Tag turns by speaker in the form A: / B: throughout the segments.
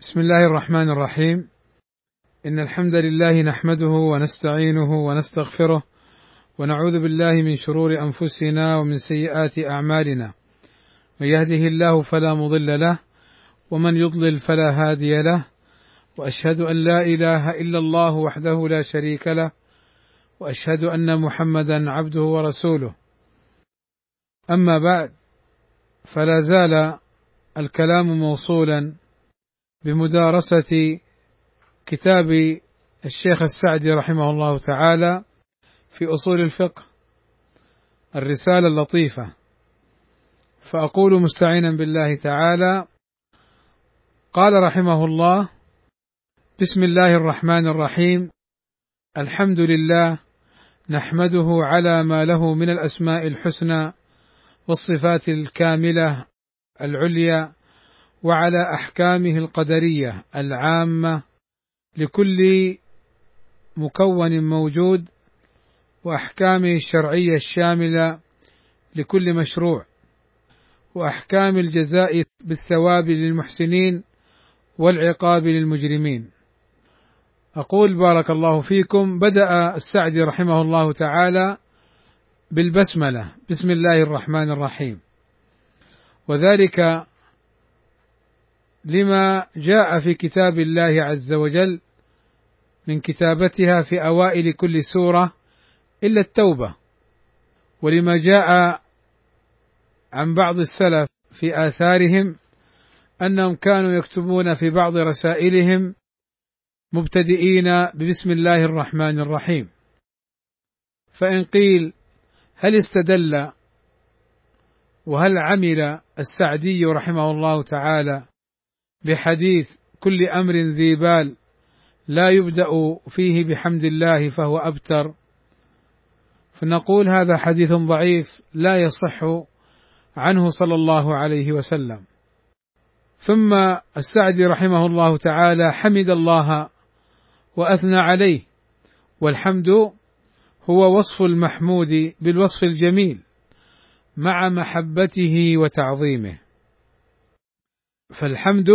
A: بسم الله الرحمن الرحيم. إن الحمد لله نحمده ونستعينه ونستغفره ونعوذ بالله من شرور أنفسنا ومن سيئات أعمالنا، من يهده الله فلا مضل له ومن يضلل فلا هادي له، وأشهد أن لا إله إلا الله وحده لا شريك له، وأشهد أن محمدا عبده ورسوله. أما بعد، فلا زال الكلام موصولا بمدارسة كتاب الشيخ السعدي رحمه الله تعالى في أصول الفقه، الرسالة اللطيفة. فأقول مستعينا بالله تعالى: قال رحمه الله: بسم الله الرحمن الرحيم، الحمد لله نحمده على ما له من الأسماء الحسنى والصفات الكاملة العليا، وعلى أحكامه القدرية العامة لكل مكون موجود، وأحكامه الشرعية الشاملة لكل مشروع، وأحكام الجزاء بالثواب للمحسنين والعقاب للمجرمين. أقول بارك الله فيكم. بدأ السعدي رحمه الله تعالى بالبسملة، بسم الله الرحمن الرحيم، وذلك لما جاء في كتاب الله عز وجل من كتابتها في أوائل كل سورة إلا التوبة، ولما جاء عن بعض السلف في آثارهم أنهم كانوا يكتبون في بعض رسائلهم مبتدئين ببسم الله الرحمن الرحيم. فإن قيل: هل استدل وهل عمل السعدي رحمه الله تعالى بحديث كل أمر ذي بال لا يبدأ فيه بحمد الله فهو أبتر؟ فنقول: هذا حديث ضعيف لا يصح عنه صلى الله عليه وسلم. ثم السعدي رحمه الله تعالى حمد الله وأثنى عليه، والحمد هو وصف المحمود بالوصف الجميل مع محبته وتعظيمه، فالحمد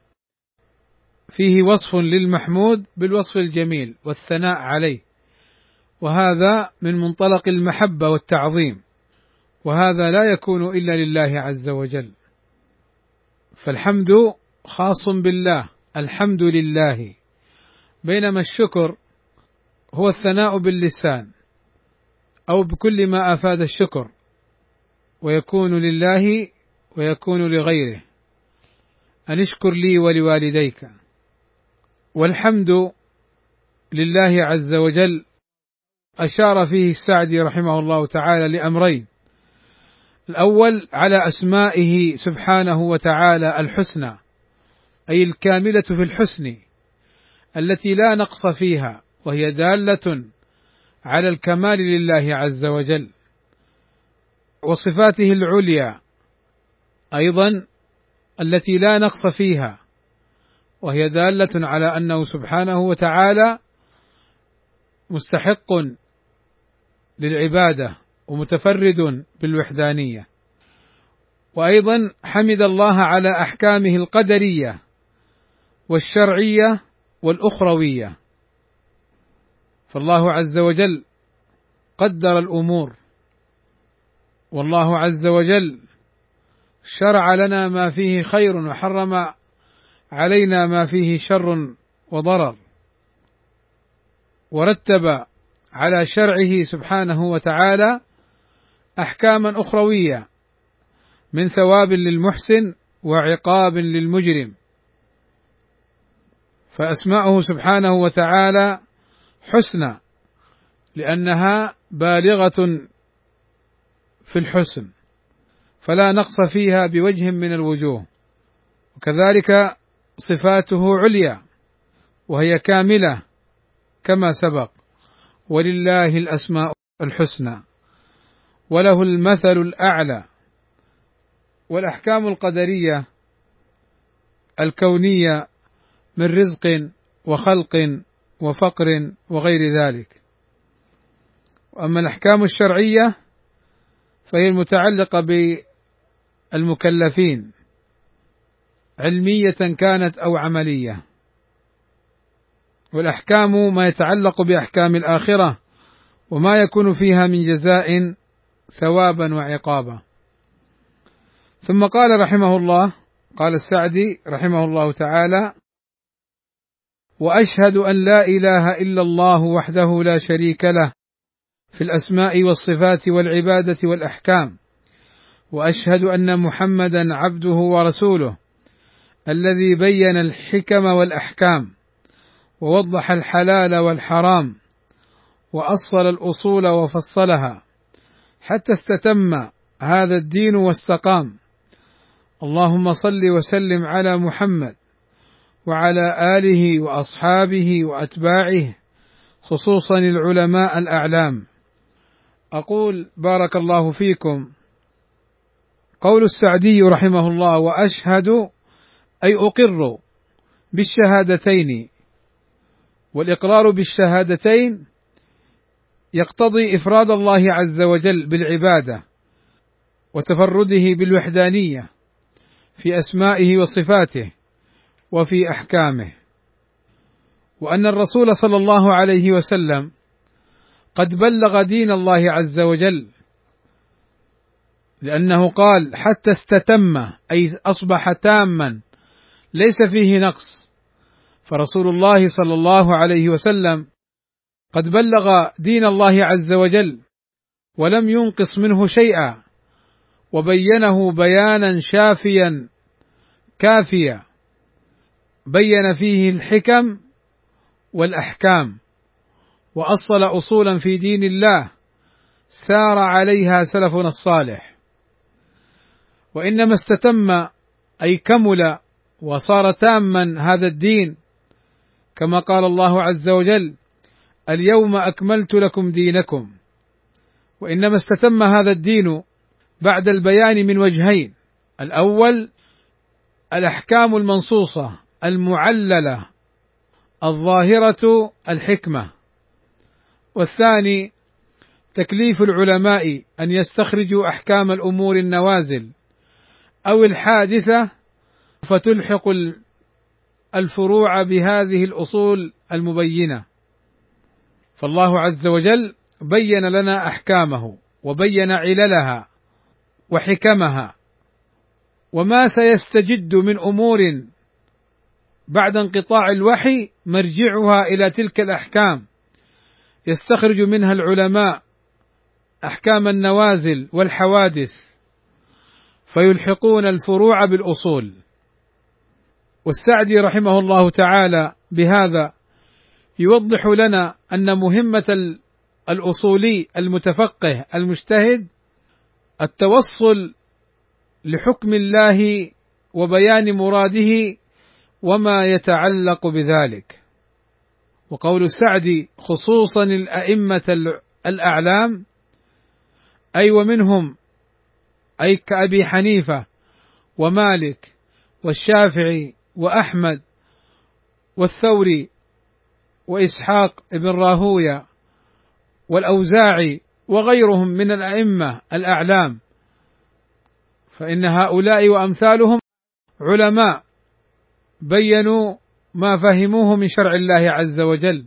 A: فيه وصف للمحمود بالوصف الجميل والثناء عليه، وهذا من منطلق المحبة والتعظيم، وهذا لا يكون إلا لله عز وجل. فالحمد خاص بالله، الحمد لله، بينما الشكر هو الثناء باللسان أو بكل ما أفاد الشكر، ويكون لله ويكون لغيره: أن اشكر لي ولوالديك. والحمد لله عز وجل أشار فيه السعدي رحمه الله تعالى لأمرين: الأول على أسمائه سبحانه وتعالى الحسنى، أي الكاملة في الحسن التي لا نقص فيها، وهي دالة على الكمال لله عز وجل، وصفاته العليا أيضا التي لا نقص فيها، وهي دالة على أنه سبحانه وتعالى مستحق للعبادة ومتفرد بالوحدانية. وأيضا حمد الله على أحكامه القدرية والشرعية والأخروية، فالله عز وجل قدر الأمور، والله عز وجل شرع لنا ما فيه خير وحرم علينا ما فيه شر وضرر، ورتب على شرعه سبحانه وتعالى أحكاما أخروية من ثواب للمحسن وعقاب للمجرم. فأسماؤه سبحانه وتعالى حسنى لأنها بالغة في الحسن، فلا نقص فيها بوجه من الوجوه، وكذلك صفاته عليا وهي كاملة كما سبق: ولله الأسماء الحسنى وله المثل الأعلى. والأحكام القدرية الكونية من رزق وخلق وفقر وغير ذلك. وأما الأحكام الشرعية فهي المتعلقة بالمكلفين علمية كانت أو عملية، والأحكام ما يتعلق بأحكام الآخرة وما يكون فيها من جزاء ثوابا وعقابا. ثم قال رحمه الله، قال السعدي رحمه الله تعالى: وأشهد أن لا إله إلا الله وحده لا شريك له في الأسماء والصفات والعبادة والأحكام، وأشهد أن محمدا عبده ورسوله الذي بين الحكم والأحكام ووضح الحلال والحرام وأصل الأصول وفصلها حتى استتم هذا الدين واستقام. اللهم صل وسلم على محمد وعلى آله وأصحابه وأتباعه، خصوصا العلماء الأعلام. أقول بارك الله فيكم: قول السعدي رحمه الله وأشهد أي أقر بالشهادتين، والإقرار بالشهادتين يقتضي إفراد الله عز وجل بالعبادة وتفرده بالوحدانية في أسمائه وصفاته وفي أحكامه، وأن الرسول صلى الله عليه وسلم قد بلغ دين الله عز وجل، لأنه قال حتى استتم، أي أصبح تاما ليس فيه نقص. فرسول الله صلى الله عليه وسلم قد بلغ دين الله عز وجل ولم ينقص منه شيئا، وبينه بيانا شافيا كافيا، بين فيه الحكم والأحكام وأصل أصولا في دين الله سار عليها سلفنا الصالح. وإنما استتم أي كمل وصار تاما هذا الدين، كما قال الله عز وجل: اليوم أكملت لكم دينكم. وإنما استتم هذا الدين بعد البيان من وجهين: الأول الأحكام المنصوصة المعللة الظاهرة الحكمة، والثاني تكليف العلماء أن يستخرجوا أحكام الأمور النوازل أو الحادثة فتلحق الفروع بهذه الأصول المبينة. فالله عز وجل بين لنا أحكامه وبين عللها وحكمها، وما سيستجد من أمور بعد انقطاع الوحي مرجعها إلى تلك الأحكام، يستخرج منها العلماء أحكام النوازل والحوادث فيلحقون الفروع بالأصول. والسعدي رحمه الله تعالى بهذا يوضح لنا أن مهمة الأصولي المتفقه المجتهد التوصل لحكم الله وبيان مراده وما يتعلق بذلك. وقول السعدي خصوصا الأئمة الأعلام، أي ومنهم أي كأبي حنيفة ومالك والشافعي وأحمد والثوري وإسحاق بن راهوية والأوزاعي وغيرهم من الأئمة الأعلام، فإن هؤلاء وأمثالهم علماء بينوا ما فهموه من شرع الله عز وجل،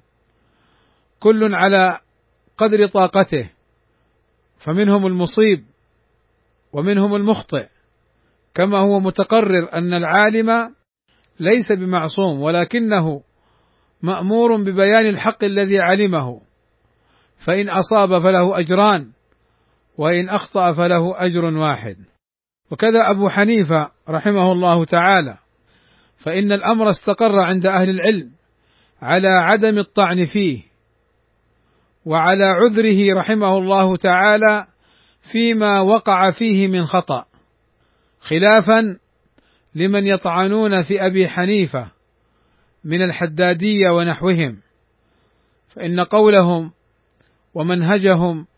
A: كل على قدر طاقته، فمنهم المصيب ومنهم المخطئ، كما هو متقرر أن العالم ليس بمعصوم، ولكنه مأمور ببيان الحق الذي علمه، فإن أصاب فله أجران وإن أخطأ فله أجر واحد. وكذا أبو حنيفة رحمه الله تعالى، فإن الأمر استقر عند أهل العلم على عدم الطعن فيه وعلى عذره رحمه الله تعالى فيما وقع فيه من خطأ، خلافا لمن يطعنون في أبي حنيفة من الحدادية ونحوهم، فإن قولهم ومنهجهم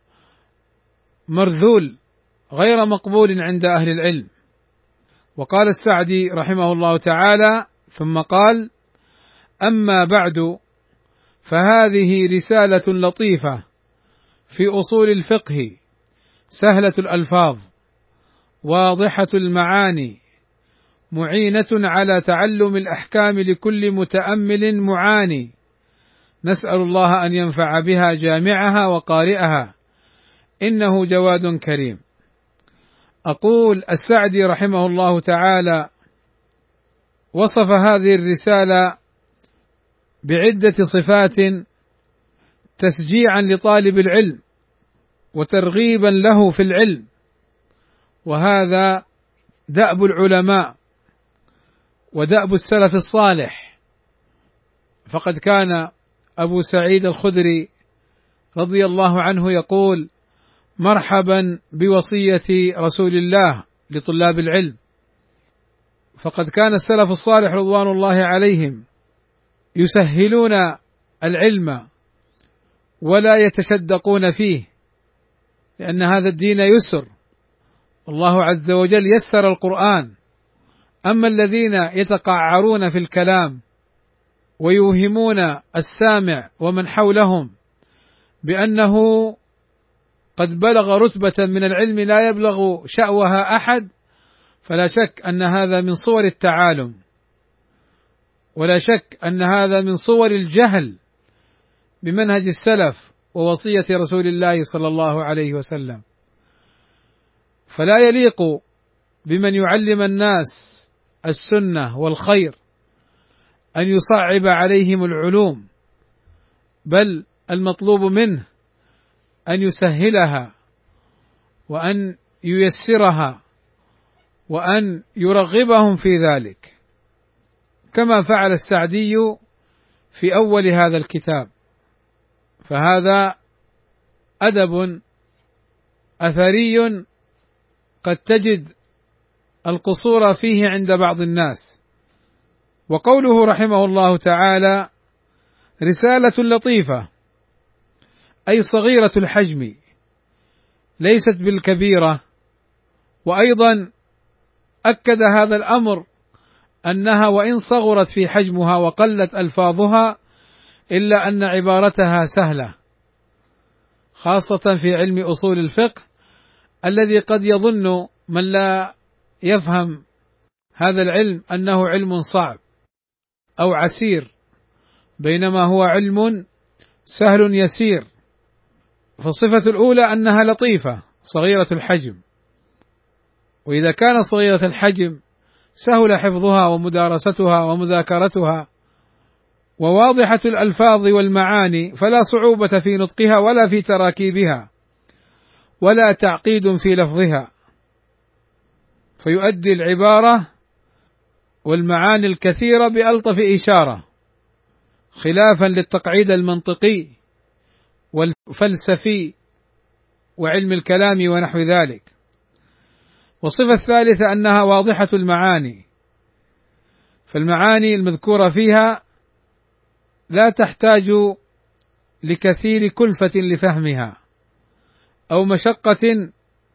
A: مرذول غير مقبول عند أهل العلم. وقال السعدي رحمه الله تعالى ثم قال: أما بعد، فهذه رسالة لطيفة في أصول الفقه، سهلة الألفاظ واضحة المعاني معينة على تعلم الأحكام لكل متأمل معاني، نسأل الله أن ينفع بها جامعها وقارئها، إنه جواد كريم. أقول السعدي رحمه الله تعالى وصف هذه الرسالة بعدة صفات تشجيعا لطالب العلم وترغيبا له في العلم، وهذا دأب العلماء ودأب السلف الصالح. فقد كان أبو سعيد الخدري رضي الله عنه يقول: مرحبا بوصية رسول الله لطلاب العلم. فقد كان السلف الصالح رضوان الله عليهم يسهلون العلم ولا يتشدقون فيه، لأن هذا الدين يسر، الله عز وجل يسر القرآن. أما الذين يتقعرون في الكلام ويوهمون السامع ومن حولهم بأنه قد بلغ رتبة من العلم لا يبلغ شأوها أحد، فلا شك أن هذا من صور التعالم، ولا شك أن هذا من صور الجهل بمنهج السلف ووصية رسول الله صلى الله عليه وسلم. فلا يليق بمن يعلم الناس السنة والخير أن يصعب عليهم العلوم، بل المطلوب منه أن يسهلها وأن ييسرها وأن يرغبهم في ذلك، كما فعل السعدي في أول هذا الكتاب. فهذا أدب أثري قد تجد القصور فيه عند بعض الناس. وقوله رحمه الله تعالى: رسالة لطيفة، أي صغيرة الحجم، ليست بالكبيرة. وأيضا أكد هذا الأمر أنها وإن صغرت في حجمها وقلت ألفاظها إلا أن عبارتها سهلة، خاصة في علم أصول الفقه الذي قد يظن من لا يفهم هذا العلم أنه علم صعب أو عسير، بينما هو علم سهل يسير. فالصفة الأولى أنها لطيفة صغيرة الحجم، وإذا كانت صغيرة الحجم سهل حفظها ومدارستها ومذاكرتها، وواضحة الألفاظ والمعاني، فلا صعوبة في نطقها ولا في تراكيبها ولا تعقيد في لفظها، فيؤدي العبارة والمعاني الكثيرة بألطف إشارة، خلافا للتقعيد المنطقي والفلسفي وعلم الكلام ونحو ذلك. والصفة الثالثة أنها واضحة المعاني، فالمعاني المذكورة فيها لا تحتاج لكثير كلفة لفهمها أو مشقة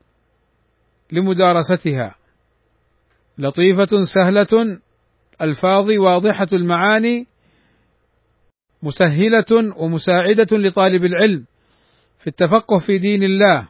A: لمدارستها، لطيفة سهلة الفاظ واضحة المعاني، مسهلة ومساعدة لطالب العلم في التفقه في دين الله.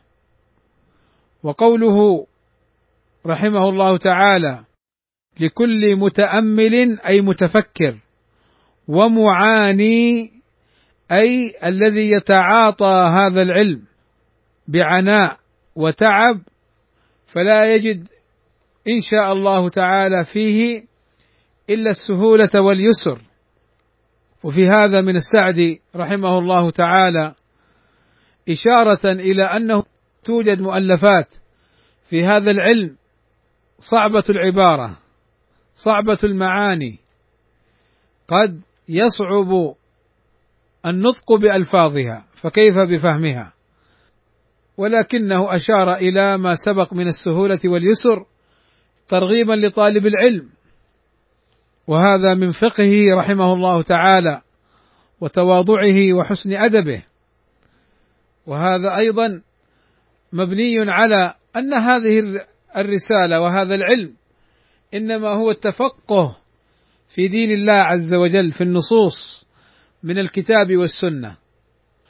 A: وقوله رحمه الله تعالى: لكل متأمل، أي متفكر، ومعاني، أي الذي يتعاطى هذا العلم بعناء وتعب، فلا يجد إن شاء الله تعالى فيه إلا السهولة واليسر. وفي هذا من السعدي رحمه الله تعالى إشارة إلى أنه توجد مؤلفات في هذا العلم صعبة العبارة، صعبة المعاني، قد يصعب النطق بألفاظها، فكيف بفهمها؟ ولكنه أشار إلى ما سبق من السهولة واليسر ترغيبا لطالب العلم، وهذا من فقهه رحمه الله تعالى وتواضعه وحسن أدبه. وهذا أيضا مبني على أن هذه الرسالة وهذا العلم إنما هو التفقه في دين الله عز وجل في النصوص من الكتاب والسنة.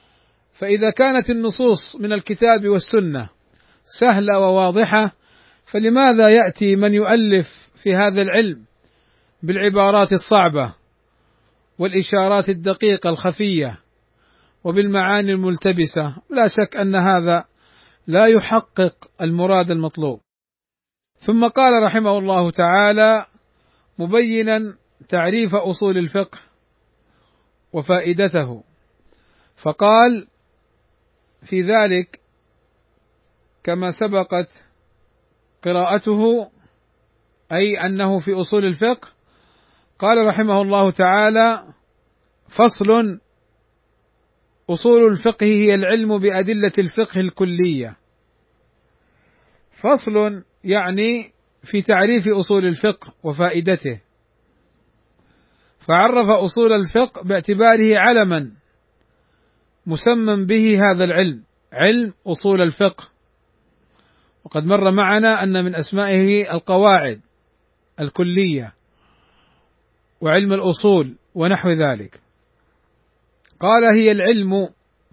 A: فإذا كانت النصوص من الكتاب والسنة سهلة وواضحة، فلماذا يأتي من يؤلف في هذا العلم بالعبارات الصعبة والإشارات الدقيقة الخفية وبالمعاني الملتبسة؟ لا شك أن هذا لا يحقق المراد المطلوب. ثم قال رحمه الله تعالى مبينا تعريف أصول الفقه وفائدته، فقال في ذلك كما سبقت قراءته، أي أنه في أصول الفقه، قال رحمه الله تعالى: فصل: أصول الفقه هي العلم بأدلة الفقه الكلية. فصل يعني في تعريف أصول الفقه وفائدته، فعرف أصول الفقه باعتباره علما مسمى به هذا العلم، علم أصول الفقه. وقد مر معنا أن من أسمائه القواعد الكلية وعلم الأصول ونحو ذلك. قال: هي العلم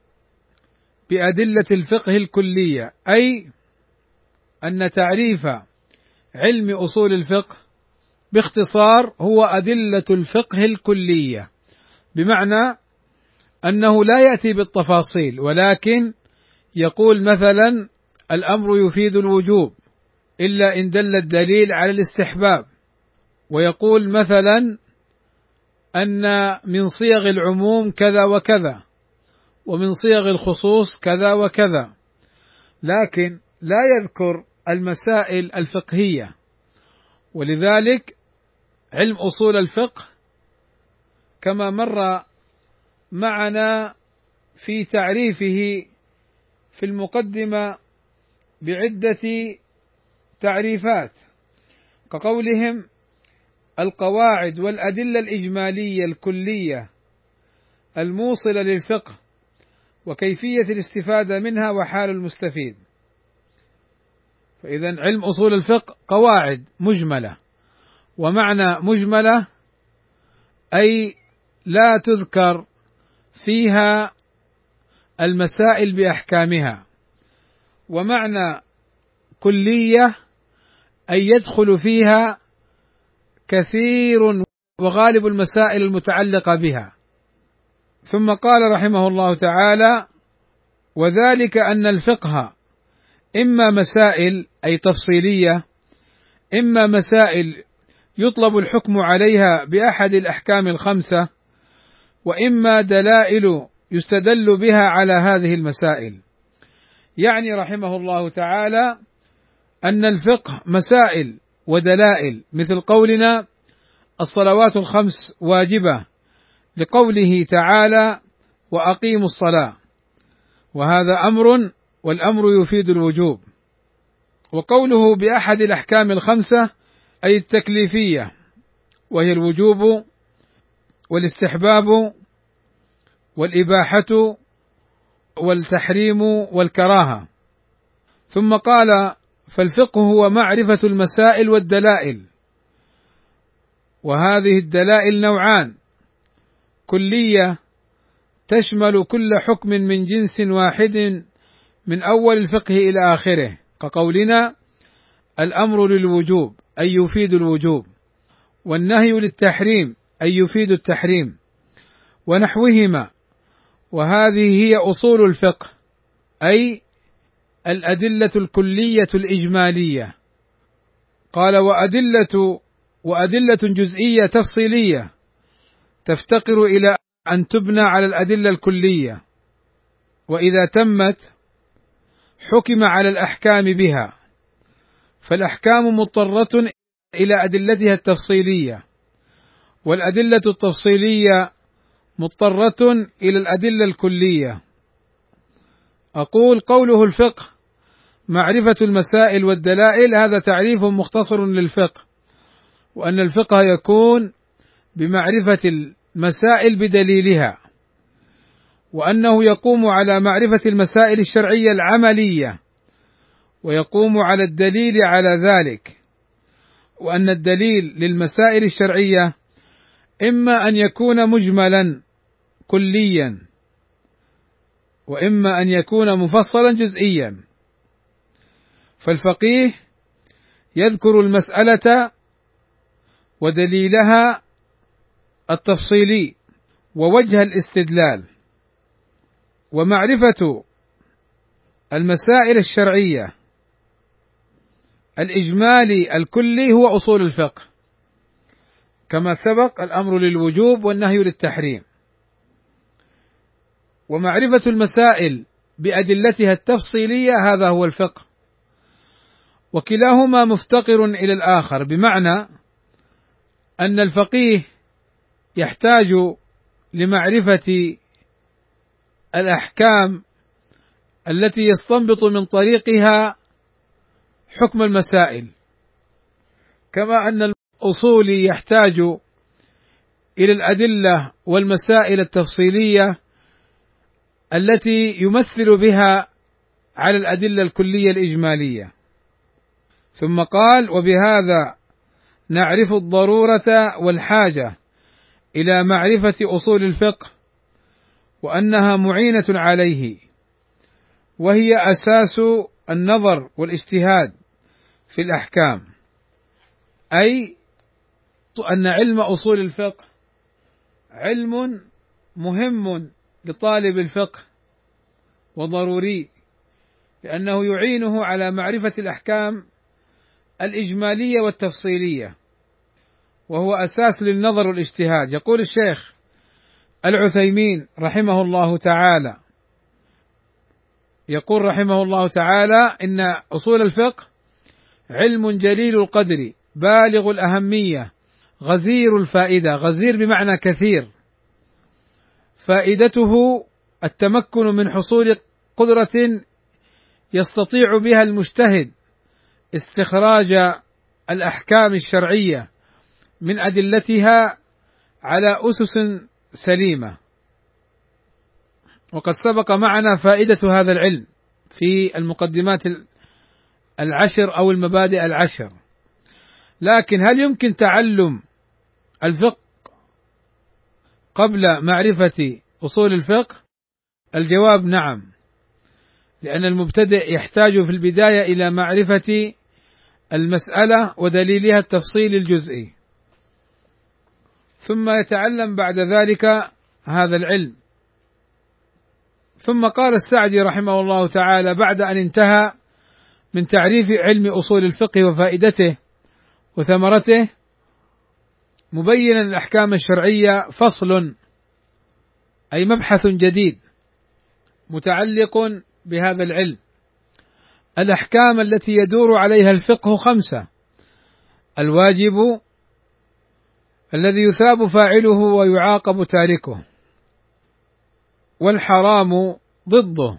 A: بأدلة الفقه الكلية، أي أن تعريف علم أصول الفقه باختصار هو أدلة الفقه الكلية، بمعنى أنه لا يأتي بالتفاصيل، ولكن يقول مثلا: الأمر يفيد الوجوب إلا إن دل الدليل على الاستحباب، ويقول مثلا أن من صيغ العموم كذا وكذا، ومن صيغ الخصوص كذا وكذا، لكن لا يذكر المسائل الفقهية. ولذلك علم أصول الفقه كما مر معنا في تعريفه في المقدمة بعدة تعريفات، كقولهم: القواعد والأدلة الإجمالية الكلية الموصلة للفقه وكيفية الاستفادة منها وحال المستفيد. فإذا علم أصول الفقه قواعد مجملة، ومعنى مجملة أي لا تذكر فيها المسائل بأحكامها، ومعنى كلية أي يدخل فيها كثير وغالب المسائل المتعلقة بها. ثم قال رحمه الله تعالى: وذلك أن الفقه إما مسائل أي تفصيلية، إما مسائل يطلب الحكم عليها بأحد الأحكام الخمسة، وإما دلائل يستدل بها على هذه المسائل. يعني رحمه الله تعالى أن الفقه مسائل ودلائل، مثل قولنا: الصلوات الخمس واجبة، لقوله تعالى: وأقيموا الصلاة، وهذا أمر، والأمر يفيد الوجوب. وقوله بأحد الأحكام الخمسة أي التكليفية، وهي الوجوب والاستحباب والإباحة والتحريم والكراهة. ثم قال: فالفقه هو معرفة المسائل والدلائل، وهذه الدلائل نوعان: كلية تشمل كل حكم من جنس واحد من أول الفقه إلى آخره، كقولنا: الأمر للوجوب أي يفيد الوجوب، والنهي للتحريم أي يفيد التحريم، ونحوهما. وهذه هي أصول الفقه، أي الأدلة الكلية الإجمالية. قال: وأدلة جزئية تفصيلية تفتقر إلى أن تبنى على الأدلة الكلية، وإذا تمت حكم على الأحكام بها، فالأحكام مضطرة إلى أدلتها التفصيلية، والأدلة التفصيلية مضطرة إلى الأدلة الكلية. أقول: قوله الفقه معرفة المسائل والدلائل، هذا تعريف مختصر للفقه، وأن الفقه يكون بمعرفة المسائل بدليلها، وأنه يقوم على معرفة المسائل الشرعية العملية، ويقوم على الدليل على ذلك، وأن الدليل للمسائل الشرعية إما أن يكون مجملا كليا، وإما أن يكون مفصلا جزئيا. فالفقيه يذكر المسألة ودليلها التفصيلي ووجه الاستدلال. ومعرفة المسائل الشرعية الإجمالي الكلي هو أصول الفقه، كما سبق الأمر للوجوب والنهي للتحريم. ومعرفة المسائل بأدلتها التفصيلية هذا هو الفقه، وكلاهما مفتقر إلى الآخر، بمعنى أن الفقيه يحتاج لمعرفة الأحكام التي يستنبط من طريقها حكم المسائل، كما أن الأصولي يحتاج إلى الأدلة والمسائل التفصيلية التي يمثل بها على الأدلة الكلية الإجمالية. ثم قال: وبهذا نعرف الضرورة والحاجة إلى معرفة أصول الفقه، وأنها معينة عليه، وهي أساس النظر والاجتهاد في الأحكام، أي أن علم أصول الفقه علم مهم لطالب الفقه وضروري، لأنه يعينه على معرفة الأحكام الإجمالية والتفصيلية، وهو أساس للنظر والاجتهاد. يقول الشيخ العثيمين رحمه الله تعالى، يقول رحمه الله تعالى: إن أصول الفقه علم جليل القدر بالغ الأهمية غزير الفائدة. غزير بمعنى كثير، فائدته التمكن من حصول قدرة يستطيع بها المجتهد استخراج الأحكام الشرعية من أدلتها على أسس سليمة. وقد سبق معنا فائدة هذا العلم في المقدمات العشر أو المبادئ العشر. لكن هل يمكن تعلم الفقه قبل معرفة أصول الفقه؟ الجواب نعم، لأن المبتدئ يحتاج في البداية إلى معرفة المسألة ودليلها التفصيل الجزئي، ثم يتعلم بعد ذلك هذا العلم. ثم قال السعدي رحمه الله تعالى بعد أن انتهى من تعريف علم أصول الفقه وفائدته وثمرته، مبينا الأحكام الشرعية: فصل، أي مبحث جديد متعلق بهذا العلم. الأحكام التي يدور عليها الفقه 5: الواجب الذي يثاب فاعله ويعاقب تاركه، والحرام ضده،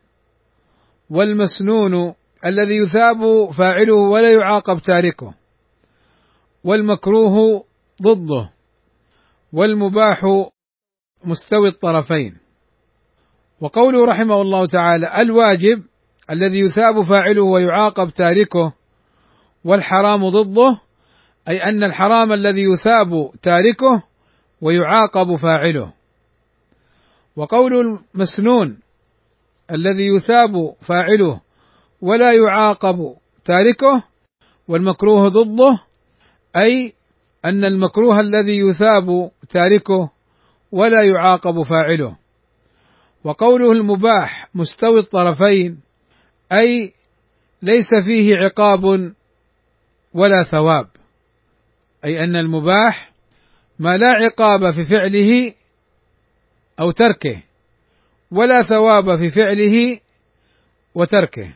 A: والمسنون الذي يثاب فاعله ولا يعاقب تاركه، والمكروه ضده، والمباح مستوي الطرفين. وقوله رحمه الله تعالى: الواجب الذي يثاب فاعله ويعاقب تاركه، والحرام ضده، أي أن الحرام الذي يثاب تاركه ويعاقب فاعله. وقول المسنون الذي يثاب فاعله ولا يعاقب تاركه، والمكروه ضده، أي أن المكروه الذي يثاب تاركه ولا يعاقب فاعله. وقوله المباح مستوي الطرفين، أي ليس فيه عقاب ولا ثواب، أي أن المباح ما لا عقاب في فعله أو تركه، ولا ثواب في فعله وتركه.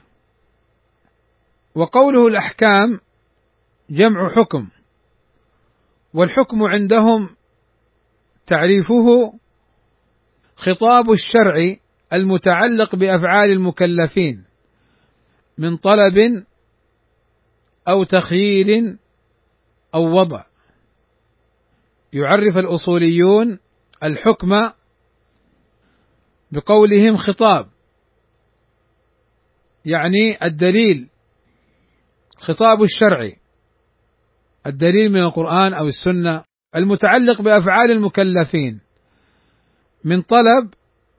A: وقوله الأحكام جمع حكم، والحكم عندهم تعريفه خطاب الشرع المتعلق بأفعال المكلفين من طلب أو تخيير أو وضع. يعرف الأصوليون الحكم بقولهم خطاب، يعني الدليل، خطاب الشرع، الدليل من القرآن أو السنة المتعلق بأفعال المكلفين من طلب،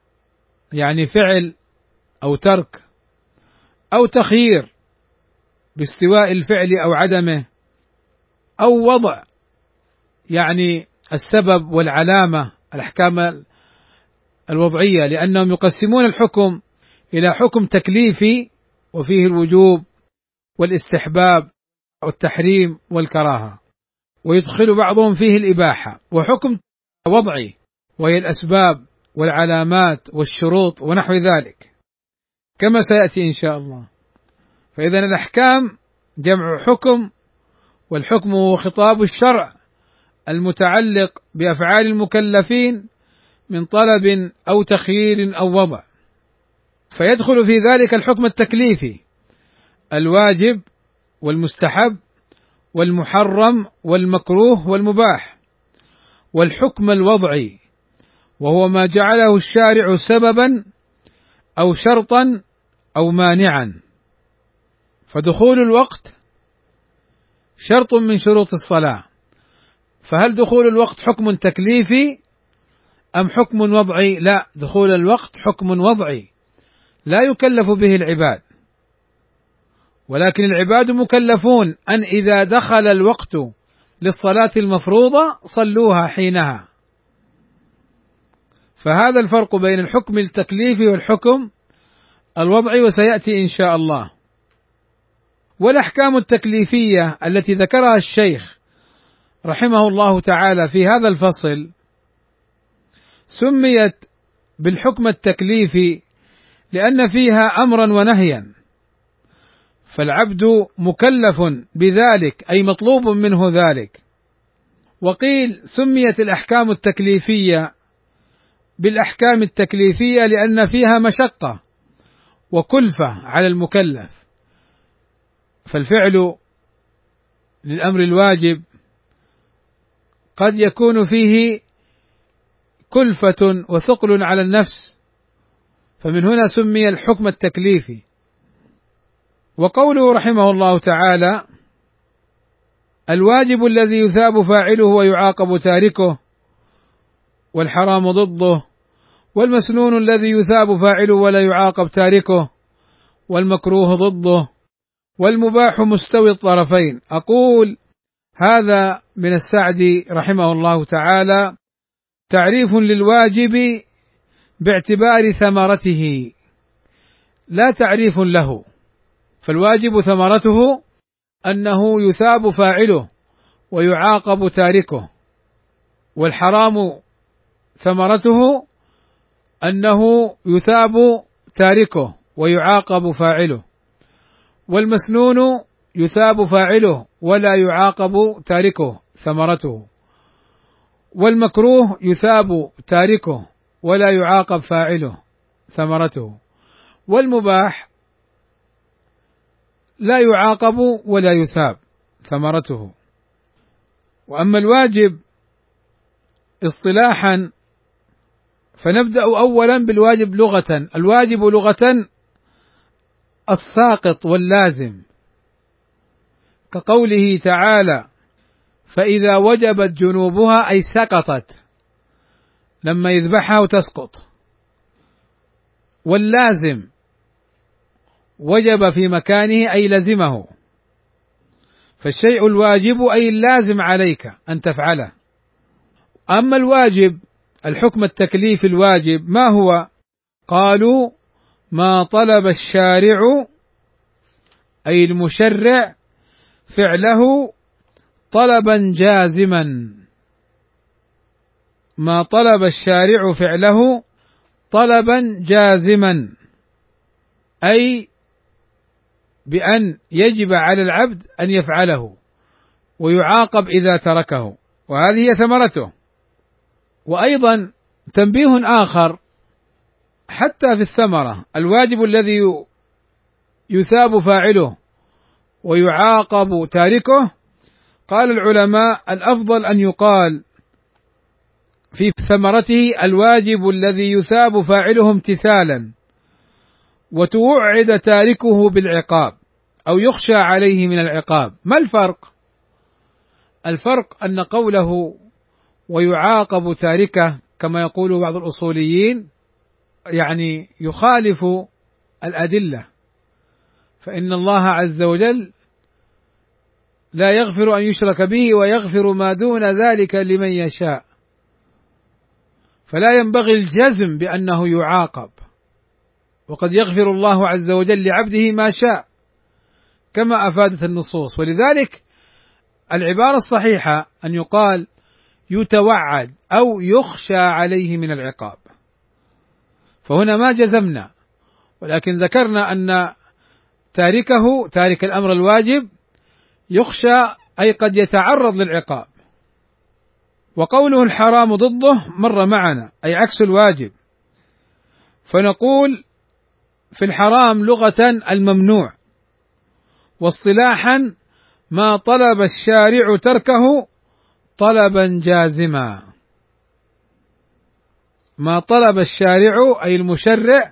A: يعني فعل أو ترك أو تخيير باستواء الفعل أو عدمه، أو وضع يعني السبب والعلامة، الأحكام الوضعية، لأنهم يقسمون الحكم إلى حكم تكليفي وفيه الوجوب والاستحباب والتحريم والكراهة، ويدخل بعضهم فيه الإباحة، وحكم وضعي وهي الأسباب والعلامات والشروط ونحو ذلك كما سيأتي إن شاء الله. فإذا الأحكام جمع حكم، والحكم هو خطاب الشرع المتعلق بأفعال المكلفين من طلب أو تخيير أو وضع، فيدخل في ذلك الحكم التكليفي الواجب والمستحب والمحرم والمكروه والمباح، والحكم الوضعي وهو ما جعله الشارع سببا أو شرطا أو مانعا. فدخول الوقت شرط من شروط الصلاة، فهل دخول الوقت حكم تكليفي أم حكم وضعي؟ لا، دخول الوقت حكم وضعي لا يكلف به العباد، ولكن العباد مكلفون أن إذا دخل الوقت للصلاة المفروضة صلوها حينها. فهذا الفرق بين الحكم التكليفي والحكم الوضعي، وسيأتي إن شاء الله. والأحكام التكليفية التي ذكرها الشيخ رحمه الله تعالى في هذا الفصل سميت بالحكم التكليفي لأن فيها أمرا ونهيا، فالعبد مكلف بذلك أي مطلوب منه ذلك. وقيل سميت الأحكام التكليفية بالأحكام التكليفية لأن فيها مشقة وكلفة على المكلف، فالفعل للأمر الواجب قد يكون فيه كلفة وثقل على النفس، فمن هنا سمي الحكم التكليفي. وقوله رحمه الله تعالى: الواجب الذي يثاب فاعله ويعاقب تاركه، والحرام ضده، والمسنون الذي يثاب فاعله ولا يعاقب تاركه، والمكروه ضده، والمباح مستوي الطرفين. أقول هذا من السعدي رحمه الله تعالى تعريف للواجب باعتبار ثمرته لا تعريف له، فالواجب ثمرته أنه يثاب فاعله ويعاقب تاركه، والحرام ثمرته أنه يثاب تاركه ويعاقب فاعله، والمسنون يثاب فاعله ولا يعاقب تاركه ثمرته، والمكروه يثاب تاركه ولا يعاقب فاعله ثمرته، والمباح لا يعاقب ولا يثاب ثمرته. وأما الواجب اصطلاحا فنبدأ أولا بالواجب لغة. الواجب لغة الساقط واللازم، كقوله تعالى: فإذا وجبت جنوبها أي سقطت، لما يذبحها وتسقط. واللازم وجب في مكانه أي لزمه، فالشيء الواجب أي اللازم عليك أن تفعله. أما الواجب الحكم التكليفي الواجب ما هو؟ قالوا: ما طلب الشارع أي المشرع فعله طلبا جازما، ما طلب الشارع فعله طلبا جازما، أي بأن يجب على العبد أن يفعله ويعاقب إذا تركه، وهذه هي ثمرته. وأيضا تنبيه آخر حتى في الثمرة: الواجب الذي يثاب فاعله ويعاقب تاركه، قال العلماء: الأفضل أن يقال في ثمرته الواجب الذي يثاب فاعله امتثالا وتوعد تاركه بالعقاب أو يخشى عليه من العقاب. ما الفرق؟ الفرق أن قوله ويعاقب تاركه كما يقول بعض الأصوليين يعني يخالف الأدلة، فإن الله عز وجل لا يغفر أن يشرك به ويغفر ما دون ذلك لمن يشاء، فلا ينبغي الجزم بأنه يعاقب، وقد يغفر الله عز وجل لعبده ما شاء كما أفادت النصوص. ولذلك العبارة الصحيحة أن يقال يتوعد أو يخشى عليه من العقاب، فهنا ما جزمنا، ولكن ذكرنا أن تارك الأمر الواجب يخشى أي قد يتعرض للعقاب. وقوله الحرام ضده مر معنا أي عكس الواجب، فنقول في الحرام لغة الممنوع، واصطلاحا ما طلب الشارع تركه طلبا جازما. ما طلب الشارع أي المشرع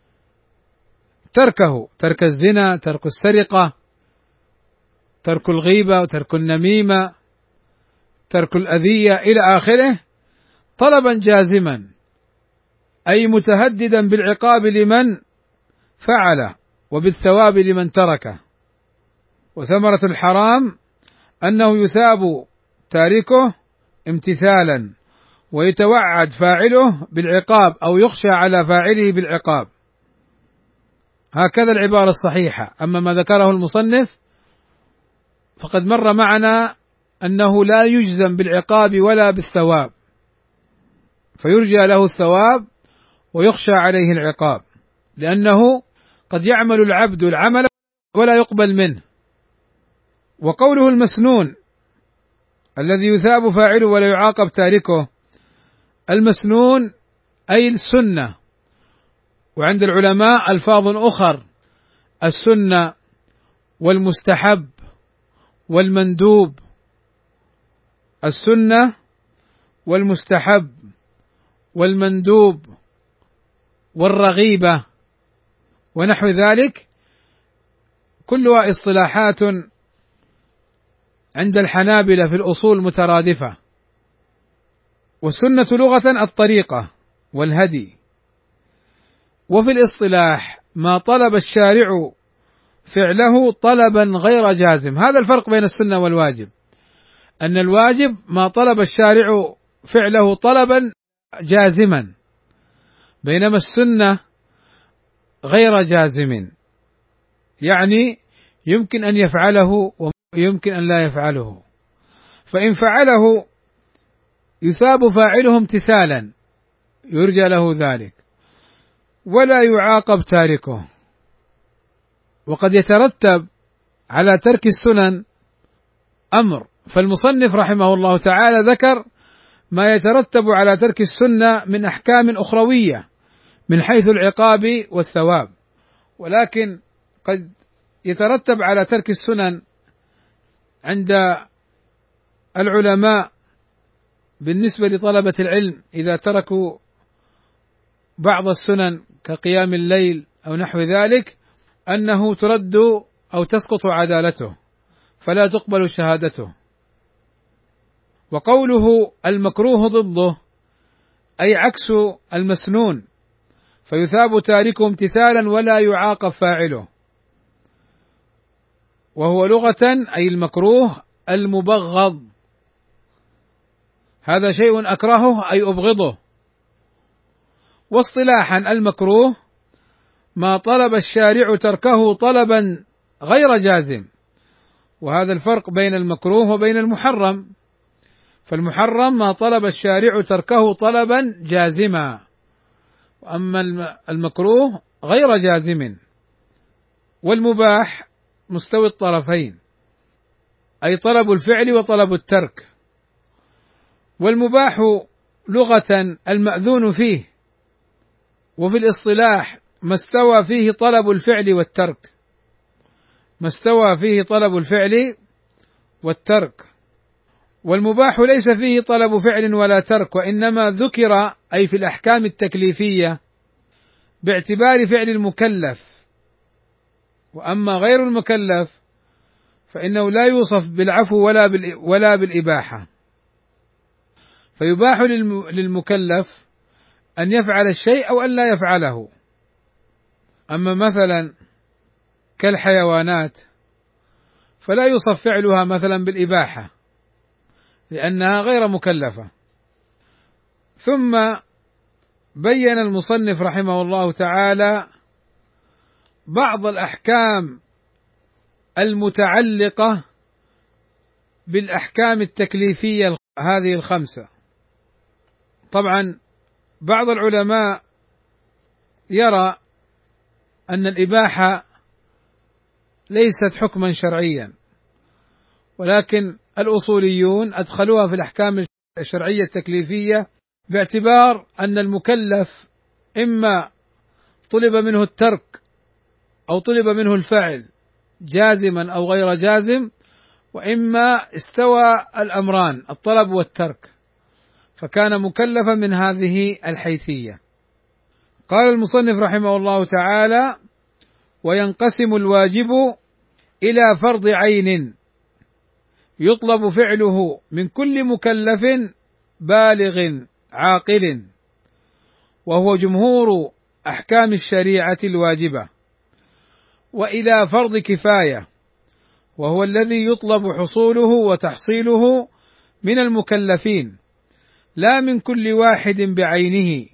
A: تركه، ترك الزنا، ترك السرقة، ترك الغيبة وترك النميمة، ترك الأذية إلى آخره، طلبا جازما أي متهددا بالعقاب لمن فعله وبالثواب لمن تركه. وثمرة الحرام أنه يثاب تاركه امتثالا، ويتوعد فاعله بالعقاب أو يخشى على فاعله بالعقاب، هكذا العبارة الصحيحة. أما ما ذكره المصنف فقد مر معنا أنه لا يجزم بالعقاب ولا بالثواب، فيرجى له الثواب ويخشى عليه العقاب، لأنه قد يعمل العبد العمل ولا يقبل منه. وقوله المسنون الذي يثاب فاعله ولا يعاقب تاركه، المسنون أي السنة، وعند العلماء ألفاظ أخر: السنة والمستحب والمندوب، السنة والمستحب والمندوب والرغيبة ونحو ذلك، كلها اصطلاحات عند الحنابلة في الأصول مترادفة. والسنة لغة الطريقة والهدي، وفي الاصطلاح ما طلب الشارع فعله طلبا غير جازم. هذا الفرق بين السنة والواجب، أن الواجب ما طلب الشارع فعله طلبا جازما، بينما السنة غير جازم، يعني يمكن أن يفعله ويمكن أن لا يفعله، فإن فعله يثاب فاعله امتثالا يرجى له ذلك ولا يعاقب تاركه. وقد يترتب على ترك السنن أمر، فالمصنف رحمه الله تعالى ذكر ما يترتب على ترك السنة من أحكام أخروية من حيث العقاب والثواب، ولكن قد يترتب على ترك السنن عند العلماء بالنسبة لطلبة العلم إذا تركوا بعض السنن كقيام الليل أو نحو ذلك أنه ترد أو تسقط عدالته فلا تقبل شهادته. وقوله المكروه ضده أي عكس المسنون، فيثاب تاركه امتثالا ولا يعاقب فاعله، وهو لغة أي المكروه المبغض، هذا شيء أكرهه أي أبغضه. واصطلاحا المكروه ما طلب الشارع تركه طلبا غير جازم، وهذا الفرق بين المكروه وبين المحرم، فالمحرم ما طلب الشارع تركه طلبا جازما، وأما المكروه غير جازم. والمباح مستوي الطرفين، أي طلب الفعل وطلب الترك. والمباح لغة المأذون فيه، وفي الاصطلاح ما استوى فيه طلب الفعل والترك، ما استوى فيه طلب الفعل والترك. والمباح ليس فيه طلب فعل ولا ترك، وإنما ذكر أي في الأحكام التكليفية باعتبار فعل المكلف، وأما غير المكلف فإنه لا يوصف بالعفو ولا بالإباحة، فيباح للمكلف أن يفعل الشيء أو أن لا يفعله. أما مثلا كالحيوانات فلا يوصف فعلها مثلا بالإباحة لأنها غير مكلفة. ثم بين المصنف رحمه الله تعالى بعض الأحكام المتعلقة بالأحكام التكليفية هذه الخمسة. طبعا بعض العلماء يرى أن الإباحة ليست حكما شرعيا، ولكن الأصوليون أدخلوها في الأحكام الشرعية التكليفية باعتبار أن المكلف إما طلب منه الترك أو طلب منه الفعل جازما أو غير جازم، وإما استوى الأمران الطلب والترك، فكان مكلفا من هذه الحيثية. قال المصنف رحمه الله تعالى: وينقسم الواجب إلى فرض عين يطلب فعله من كل مكلف بالغ عاقل، وهو جمهور أحكام الشريعة الواجبة، وإلى فرض كفاية، وهو الذي يطلب حصوله وتحصيله من المكلفين لا من كل واحد بعينه،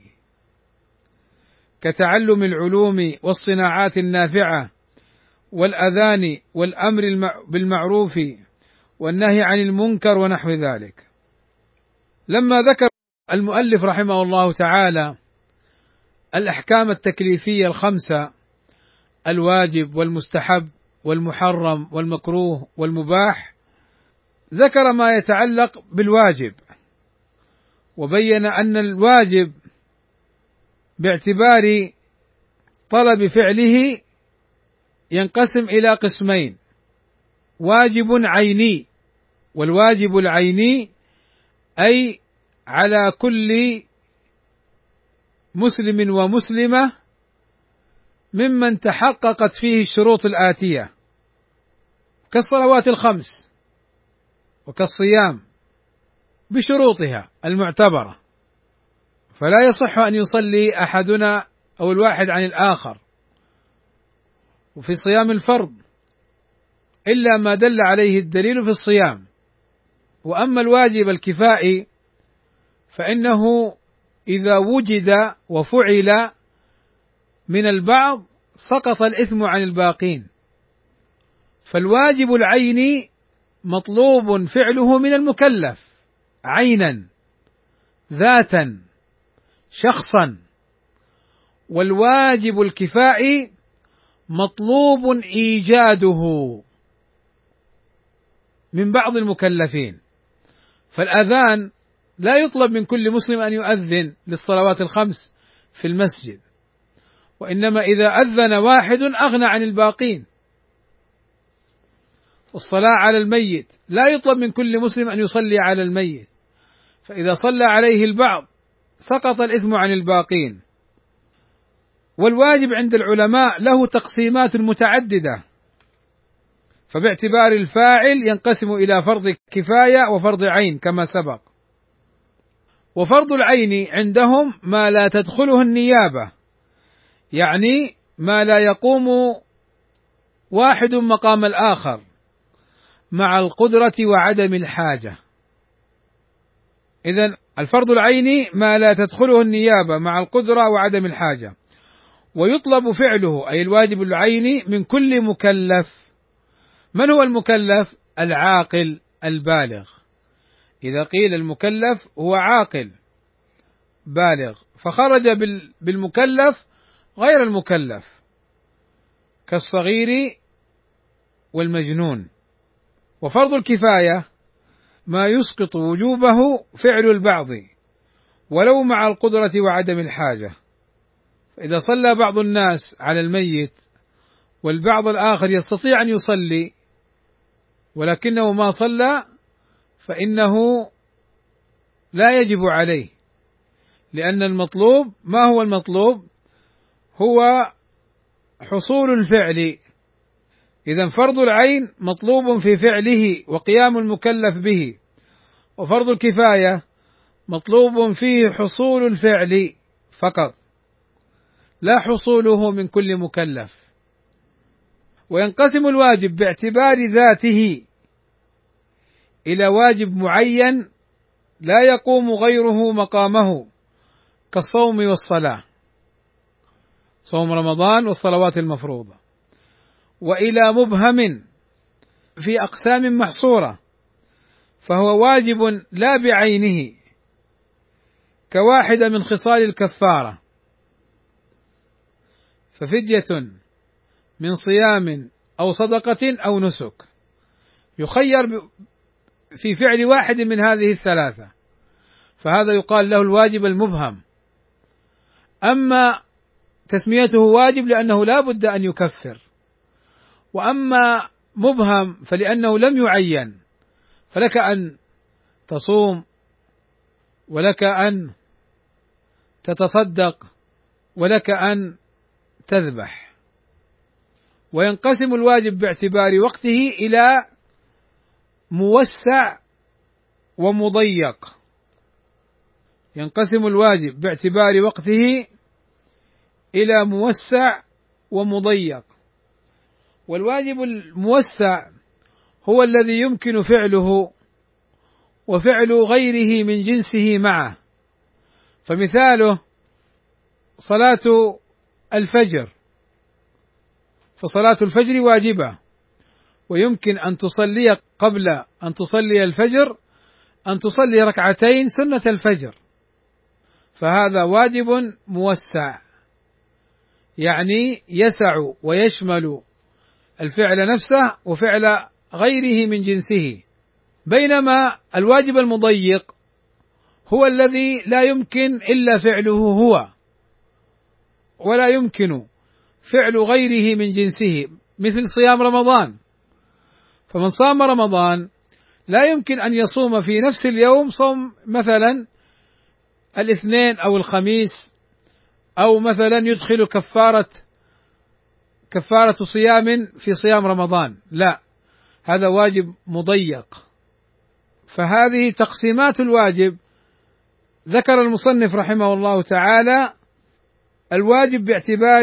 A: كتعلم العلوم والصناعات النافعة والأذان والأمر بالمعروف والنهي عن المنكر ونحو ذلك. لما ذكر المؤلف رحمه الله تعالى الأحكام التكليفية الخمسة، الواجب والمستحب والمحرم والمكروه والمباح، ذكر ما يتعلق بالواجب، وبين أن الواجب باعتبار طلب فعله ينقسم إلى قسمين: واجب عيني، والواجب العيني أي على كل مسلم ومسلمة ممن تحققت فيه الشروط الآتية كالصلوات الخمس وكالصيام بشروطها المعتبرة، فلا يصح أن يصلي أحدنا أو الواحد عن الآخر، وفي صيام الفرض إلا ما دل عليه الدليل في الصيام. وأما الواجب الكفائي فإنه إذا وجد وفعل من البعض سقط الإثم عن الباقين، فالواجب العيني مطلوب فعله من المكلف عينا ذاتا شخصا، والواجب الكفائي مطلوب إيجاده من بعض المكلفين. فالأذان لا يطلب من كل مسلم أن يؤذن للصلوات الخمس في المسجد، وإنما إذا أذن واحد أغنى عن الباقين. والصلاة على الميت لا يطلب من كل مسلم أن يصلي على الميت، فإذا صلى عليه البعض سقط الإثم عن الباقين. والواجب عند العلماء له تقسيمات متعددة، فباعتبار الفاعل ينقسم إلى فرض كفاية وفرض عين كما سبق. وفرض العين عندهم ما لا تدخله النيابة، يعني ما لا يقوم واحد مقام الآخر مع القدرة وعدم الحاجة. إذن الفرض العيني ما لا تدخله النيابة مع القدرة وعدم الحاجة، ويطلب فعله أي الواجب العيني من كل مكلف. من هو المكلف؟ العاقل البالغ. إذا قيل المكلف هو عاقل بالغ، فخرج بالمكلف غير المكلف كالصغير والمجنون. وفرض الكفاية ما يسقط وجوبه فعل البعض ولو مع القدرة وعدم الحاجة، فإذا صلى بعض الناس على الميت والبعض الآخر يستطيع أن يصلي ولكنه ما صلى فإنه لا يجب عليه، لأن المطلوب ما هو المطلوب؟ هو حصول الفعل. إذن فرض العين مطلوب في فعله وقيام المكلف به، وفرض الكفاية مطلوب فيه حصول الفعل فقط لا حصوله من كل مكلف. وينقسم الواجب باعتبار ذاته إلى واجب معين لا يقوم غيره مقامه كالصوم والصلاة، صوم رمضان والصلوات المفروضة، وإلى مبهم في أقسام محصورة فهو واجب لا بعينه كواحدة من خصال الكفارة، ففدية من صيام أو صدقة أو نسك، يخير في فعل واحد من هذه الثلاثة، فهذا يقال له الواجب المبهم. أما تسميته واجب لأنه لا بد أن يكفر، وأما مبهم فلأنه لم يعين، فلك أن تصوم ولك أن تتصدق ولك أن تذبح. وينقسم الواجب باعتبار وقته إلى موسع ومضيق، ينقسم الواجب باعتبار وقته إلى موسع ومضيق. والواجب الموسع هو الذي يمكن فعله وفعل غيره من جنسه معه، فمثاله صلاة الفجر، فصلاة الفجر واجبة، ويمكن أن تصلي قبل أن تصلي الفجر أن تصلي ركعتين سنة الفجر، فهذا واجب موسع، يعني يسع ويشمل الفعل نفسه وفعل غيره من جنسه. بينما الواجب المضيق هو الذي لا يمكن إلا فعله هو، ولا يمكن فعل غيره من جنسه، مثل صيام رمضان، فمن صام رمضان لا يمكن أن يصوم في نفس اليوم صوم مثلا الاثنين أو الخميس، أو مثلا يدخل كفارة صيام في صيام رمضان، لا، هذا واجب مضيق. فهذه تقسيمات الواجب. ذكر المصنف رحمه الله تعالى الواجب باعتبار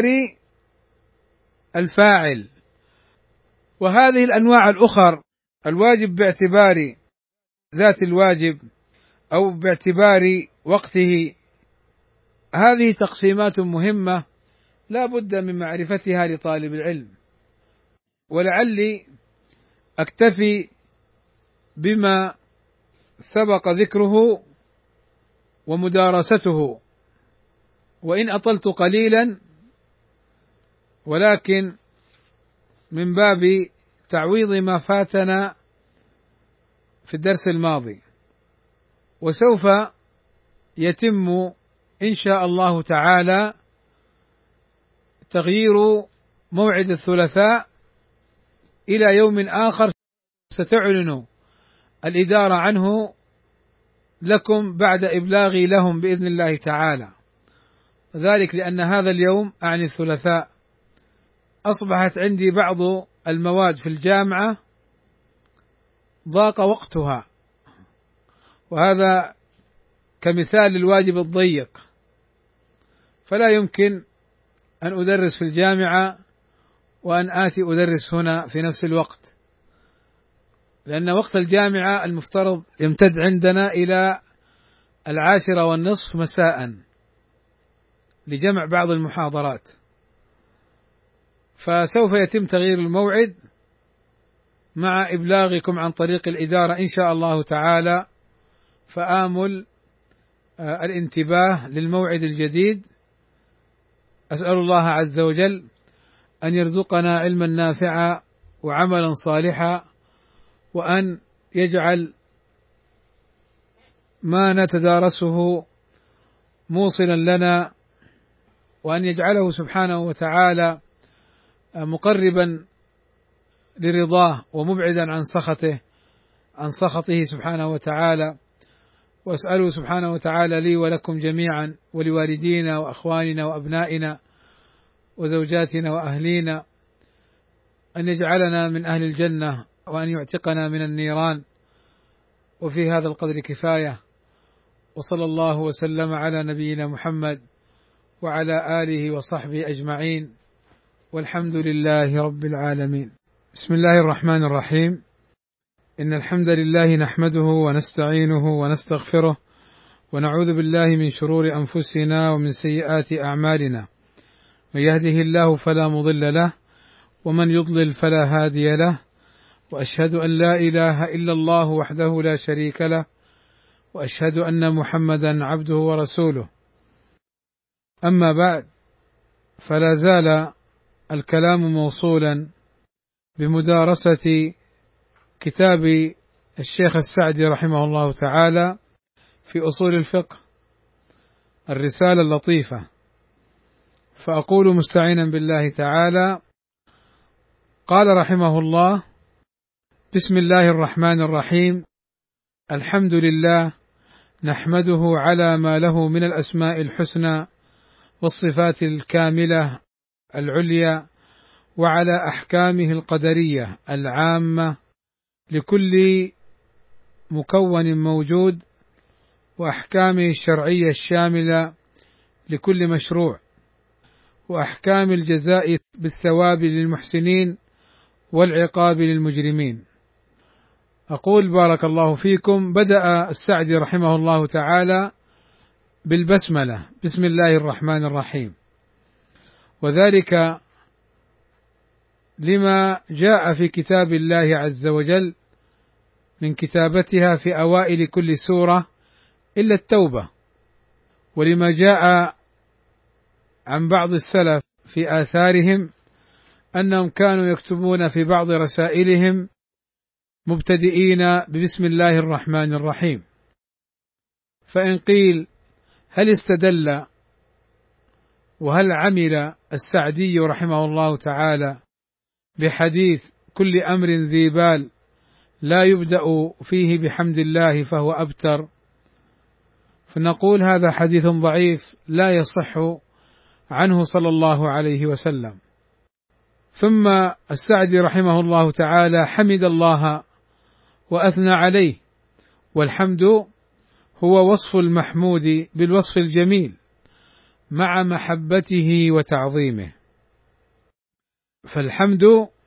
A: الفاعل، وهذه الأنواع الأخر، الواجب باعتبار ذات الواجب أو باعتبار وقته، هذه تقسيمات مهمة لا بد من معرفتها لطالب العلم. ولعلي أكتفي بما سبق ذكره ومدارسته، وإن أطلت قليلا ولكن من باب تعويض ما فاتنا في الدرس الماضي. وسوف يتم إن شاء الله تعالى تغيير موعد الثلاثاء إلى يوم آخر ستعلن الإدارة عنه لكم بعد إبلاغي لهم بإذن الله تعالى، ذلك لأن هذا اليوم أعني الثلاثاء أصبحت عندي بعض المواد في الجامعة ضاق وقتها، وهذا كمثال للواجب الضيق، فلا يمكن أن أدرس في الجامعة وأن آتي أدرس هنا في نفس الوقت، لأن وقت الجامعة المفترض يمتد عندنا إلى 10:30 مساء لجمع بعض المحاضرات، فسوف يتم تغيير الموعد مع إبلاغكم عن طريق الإدارة إن شاء الله تعالى، فآمل الانتباه للموعد الجديد. أسأل الله عز وجل أن يرزقنا علما نافعا وعملا صالحا، وأن يجعل ما نتدارسه موصلا لنا، وأن يجعله سبحانه وتعالى مقربا لرضاه ومبعدا عن سخطه سبحانه وتعالى. وأسأله سبحانه وتعالى لي ولكم جميعا ولوالدينا وأخواننا وأبنائنا وزوجاتنا وأهلينا أن يجعلنا من أهل الجنة وأن يعتقنا من النيران. وفي هذا القدر كفاية، وصلى الله وسلم على نبينا محمد وعلى آله وصحبه أجمعين، والحمد لله رب العالمين. بسم الله الرحمن الرحيم. إن الحمد لله نحمده ونستعينه ونستغفره ونعوذ بالله من شرور أنفسنا ومن سيئات أعمالنا، من يهده الله فلا مضل له ومن يضلل فلا هادي له، وأشهد أن لا إله إلا الله وحده لا شريك له، وأشهد أن محمدا عبده ورسوله. أما بعد، فلا زال الكلام موصولا بمدارسة كتاب الشيخ السعدي رحمه الله تعالى في أصول الفقه، الرسالة اللطيفة. فأقول مستعينا بالله تعالى: قال رحمه الله: بسم الله الرحمن الرحيم، الحمد لله نحمده على ما له من الأسماء الحسنى والصفات الكاملة العليا، وعلى أحكامه القدرية العامة لكل مكون موجود، وأحكامه الشرعية الشاملة لكل مشروع، وأحكام الجزاء بالثواب للمحسنين والعقاب للمجرمين. أقول بارك الله فيكم. بدأ السعدي رحمه الله تعالى بالبسملة، بسم الله الرحمن الرحيم، وذلك لما جاء في كتاب الله عز وجل من كتابتها في أوائل كل سورة إلا التوبة، ولما جاء عن بعض السلف في آثارهم أنهم كانوا يكتبون في بعض رسائلهم مبتدئين ببسم الله الرحمن الرحيم. فإن قيل: هل استدل وهل عمل السعدي رحمه الله تعالى بحديث كل أمر ذي بال لا يبدأ فيه بحمد الله فهو أبتر؟ فنقول: هذا حديث ضعيف لا يصح عنه صلى الله عليه وسلم. ثم السعدي رحمه الله تعالى حمد الله وأثنى عليه، والحمد هو وصف المحمود بالوصف الجميل مع محبته وتعظيمه. فالحمد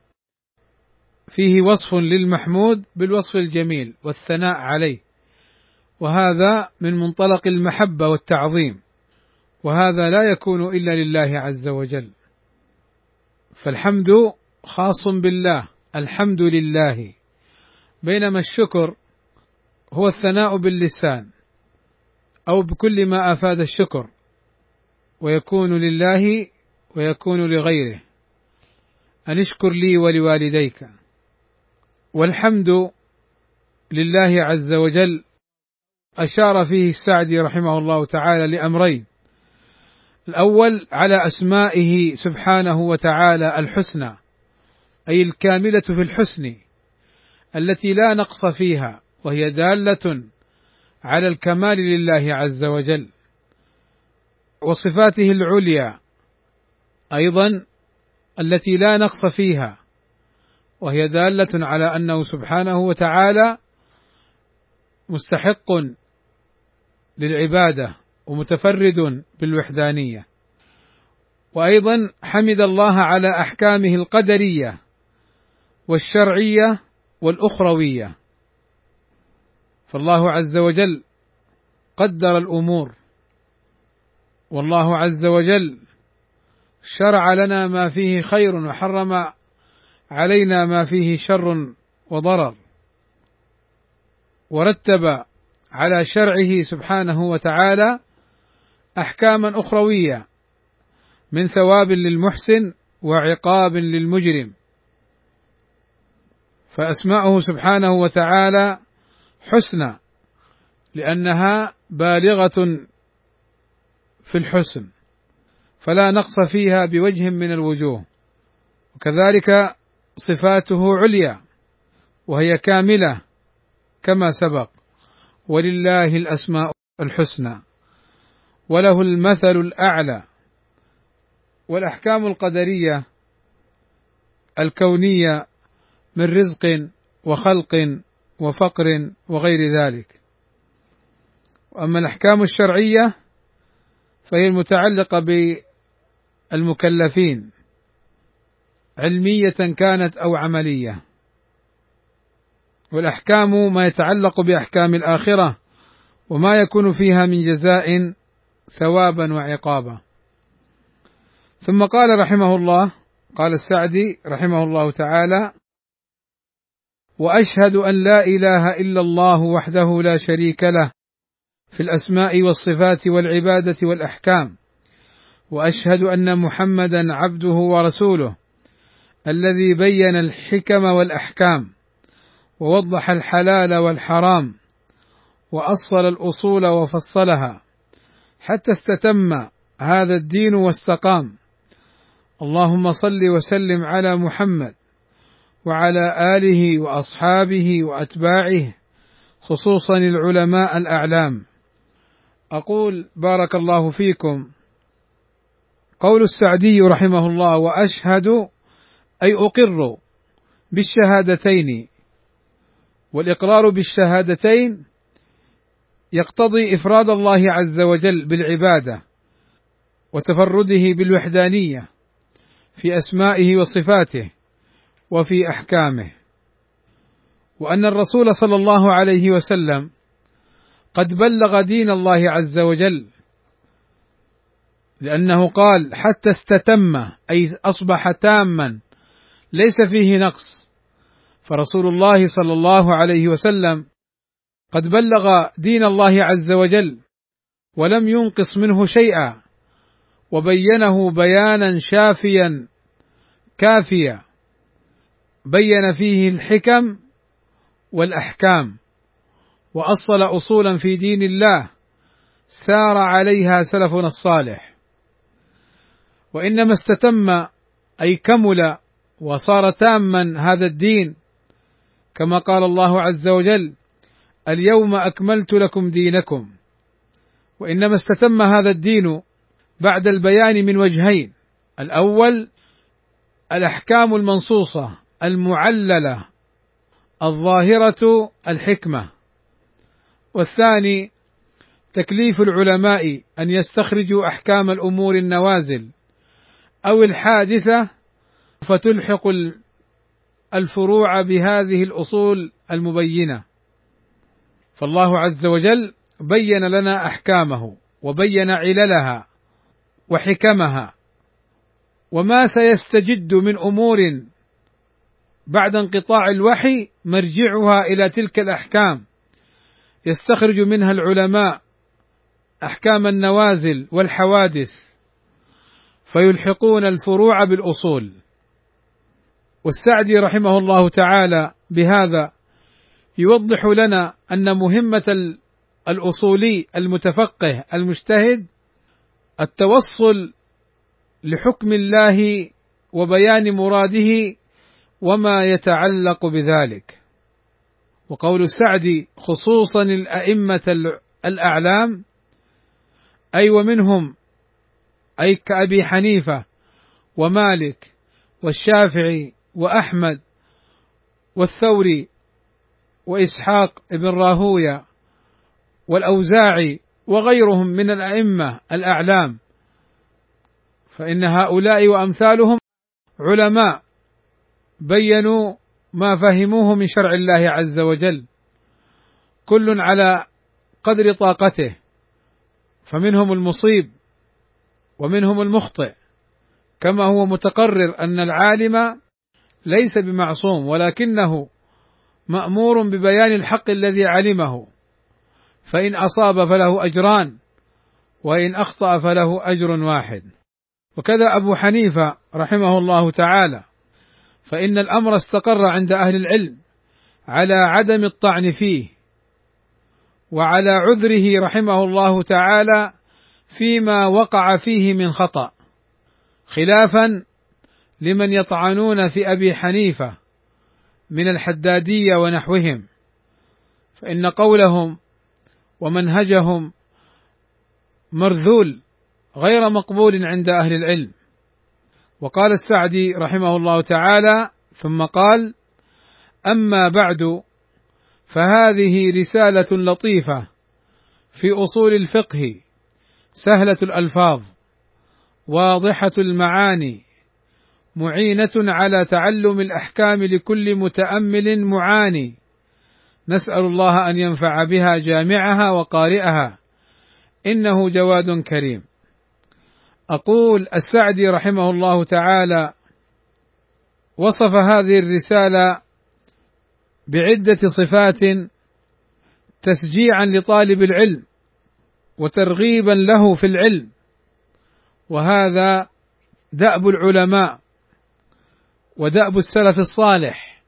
A: فيه وصف للمحمود بالوصف الجميل والثناء عليه، وهذا من منطلق المحبة والتعظيم، وهذا لا يكون إلا لله عز وجل. فالحمد خاص بالله، الحمد لله، بينما الشكر هو الثناء باللسان أو بكل ما أفاد الشكر، ويكون لله ويكون لغيره: أن اشكر لي ولوالديك. والحمد لله عز وجل أشار فيه السعدي رحمه الله تعالى لأمرين: الأول على أسمائه سبحانه وتعالى الحسنى، أي الكاملة في الحسن التي لا نقص فيها، وهي دالة على الكمال لله عز وجل، وصفاته العليا أيضا التي لا نقص فيها، وهي دالة على أنه سبحانه وتعالى مستحق للعبادة ومتفرد بالوحدانية. وأيضا حمد الله على أحكامه القدرية والشرعية والأخروية، فالله عز وجل قدر الأمور، والله عز وجل شرع لنا ما فيه خير وحرم علينا ما فيه شر وضرر، ورتب على شرعه سبحانه وتعالى أحكاما أخروية من ثواب للمحسن وعقاب للمجرم. فأسماؤه سبحانه وتعالى حسنى لأنها بالغة في الحسن، فلا نقص فيها بوجه من الوجوه، وكذلك صفاته عليا وهي كاملة كما سبق: ولله الأسماء الحسنى وله المثل الأعلى. والأحكام القدرية الكونية من رزق وخلق وفقر وغير ذلك. وأما الأحكام الشرعية فهي المتعلقة بالمكلفين علمية كانت أو عملية، والأحكام ما يتعلق بأحكام الآخرة وما يكون فيها من جزاء ثوابا وعقابا. ثم قال رحمه الله، قال السعدي رحمه الله تعالى: وأشهد أن لا إله إلا الله وحده لا شريك له في الأسماء والصفات والعبادة والأحكام، وأشهد أن محمدا عبده ورسوله الذي بين الحكم والأحكام ووضح الحلال والحرام وأصل الأصول وفصلها حتى استتم هذا الدين واستقام. اللهم صل وسلم على محمد وعلى آله وأصحابه وأتباعه، خصوصا العلماء الأعلام. أقول بارك الله فيكم: قول السعدي رحمه الله وأشهد أي أقر بالشهادتين، والإقرار بالشهادتين يقتضي إفراد الله عز وجل بالعبادة وتفرده بالوحدانية في أسمائه وصفاته وفي أحكامه، وأن الرسول صلى الله عليه وسلم قد بلغ دين الله عز وجل، لأنه قال حتى استتم، أي أصبح تاما ليس فيه نقص. فرسول الله صلى الله عليه وسلم قد بلغ دين الله عز وجل ولم ينقص منه شيئا، وبينه بيانا شافيا كافيا، بين فيه الحكم والأحكام وأصل أصولا في دين الله سار عليها سلفنا الصالح. وإنما استتم أي كمل وصار تاما هذا الدين، كما قال الله عز وجل: اليوم أكملت لكم دينكم. وإنما استتم هذا الدين بعد البيان من وجهين: الأول الأحكام المنصوصة المعللة الظاهرة الحكمة، والثاني تكليف العلماء أن يستخرجوا أحكام الأمور النوازل أو الحادثة فتلحق الفروع بهذه الأصول المبينة. فالله عز وجل بين لنا أحكامه وبين عللها وحكمها، وما سيستجد من أمور بعد انقطاع الوحي مرجعها إلى تلك الأحكام، يستخرج منها العلماء أحكام النوازل والحوادث فيلحقون الفروع بالأصول. والسعدي رحمه الله تعالى بهذا يوضح لنا أن مهمة الأصولي المتفقه المجتهد التوصل لحكم الله وبيان مراده وما يتعلق بذلك. وقول السعدي خصوصا الأئمة الأعلام، أي ومنهم أي كأبي حنيفة ومالك والشافعي وأحمد والثوري وإسحاق بن راهوية والأوزاعي وغيرهم من الأئمة الأعلام، فإن هؤلاء وأمثالهم علماء بينوا ما فهموه من شرع الله عز وجل، كل على قدر طاقته، فمنهم المصيب ومنهم المخطئ، كما هو متقرر أن العالم ليس بمعصوم، ولكنه مأمور ببيان الحق الذي علمه، فإن أصاب فله أجران وإن أخطأ فله أجر واحد. وكذا أبو حنيفة رحمه الله تعالى، فإن الأمر استقر عند أهل العلم على عدم الطعن فيه وعلى عذره رحمه الله تعالى فيما وقع فيه من خطأ، خلافا لمن يطعنون في أبي حنيفة من الحدادية ونحوهم، فإن قولهم ومنهجهم مرذول غير مقبول عند أهل العلم. وقال السعدي رحمه الله تعالى ثم قال: أما بعد، فهذه رسالة لطيفة في أصول الفقه، سهلة الألفاظ واضحة المعاني معينة على تعلم الأحكام لكل متأمل معاني، نسأل الله أن ينفع بها جامعها وقارئها، إنه جواد كريم. أقول السعدي رحمه الله تعالى وصف هذه الرسالة بعدة صفات تشجيعا لطالب العلم وترغيبا له في العلم، وهذا دأب العلماء ودأب السلف الصالح.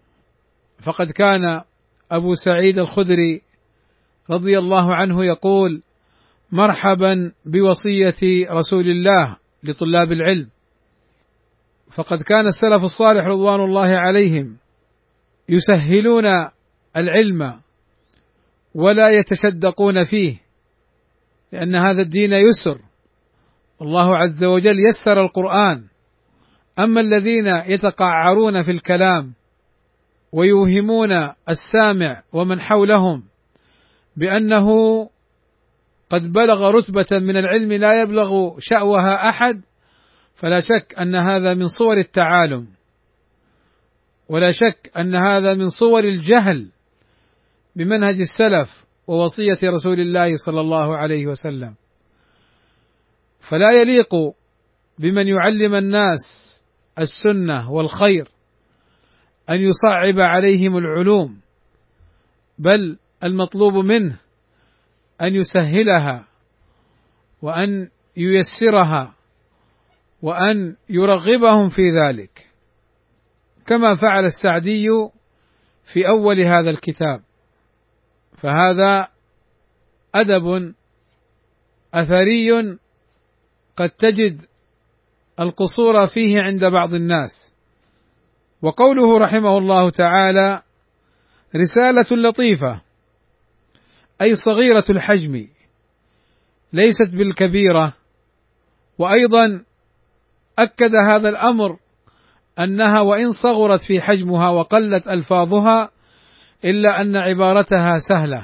A: فقد كان أبو سعيد الخدري رضي الله عنه يقول: مرحبا بوصية رسول الله لطلاب العلم. فقد كان السلف الصالح رضوان الله عليهم يسهلون العلم ولا يتشدقون فيه، لأن هذا الدين يسر، الله عز وجل يسر القرآن. أما الذين يتقعرون في الكلام ويوهمون السامع ومن حولهم بأنه قد بلغ رتبة من العلم لا يبلغ شأوها أحد، فلا شك أن هذا من صور التعالم، ولا شك أن هذا من صور الجهل بمنهج السلف ووصية رسول الله صلى الله عليه وسلم. فلا يليق بمن يعلم الناس السنة والخير أن يصعب عليهم العلوم، بل المطلوب منه أن يسهلها وأن ييسرها وأن يرغبهم في ذلك، كما فعل السعدي في أول هذا الكتاب. فهذا أدب أثري قد تجد القصور فيه عند بعض الناس. وقوله رحمه الله تعالى: رسالة لطيفة، أي صغيرة الحجم، ليست بالكبيرة. وأيضا أكد هذا الأمر أنها وإن صغرت في حجمها وقلت ألفاظها إلا أن عبارتها سهلة،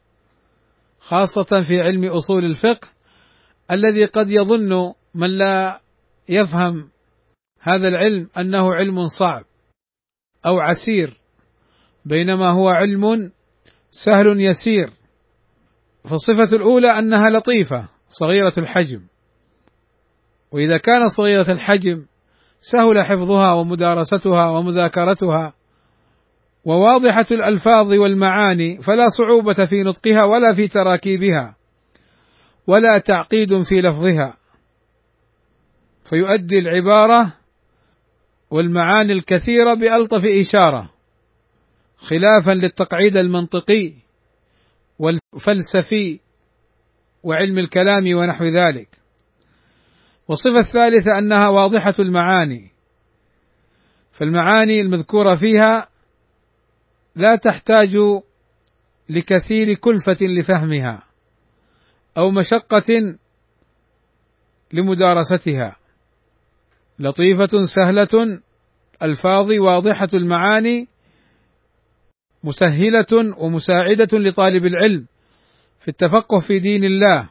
A: خاصة في علم أصول الفقه الذي قد يظن من لا يفهم هذا العلم أنه علم صعب أو عسير، بينما هو علم سهل يسير. فالصفة الأولى أنها لطيفة صغيرة الحجم، وإذا كانت صغيرة الحجم سهل حفظها ومدارستها ومذاكرتها، وواضحة الألفاظ والمعاني، فلا صعوبة في نطقها ولا في تراكيبها ولا تعقيد في لفظها، فيؤدي العبارة والمعاني الكثيرة بألطف إشارة، خلافا للتقعيد المنطقي والفلسفي وعلم الكلام ونحو ذلك. والصفة الثالثة أنها واضحة المعاني، فالمعاني المذكورة فيها لا تحتاج لكثير كلفة لفهمها أو مشقة لمدارستها، لطيفة سهلة الفاظ واضحة المعاني، مسهلة ومساعدة لطالب العلم في التفقه في دين الله.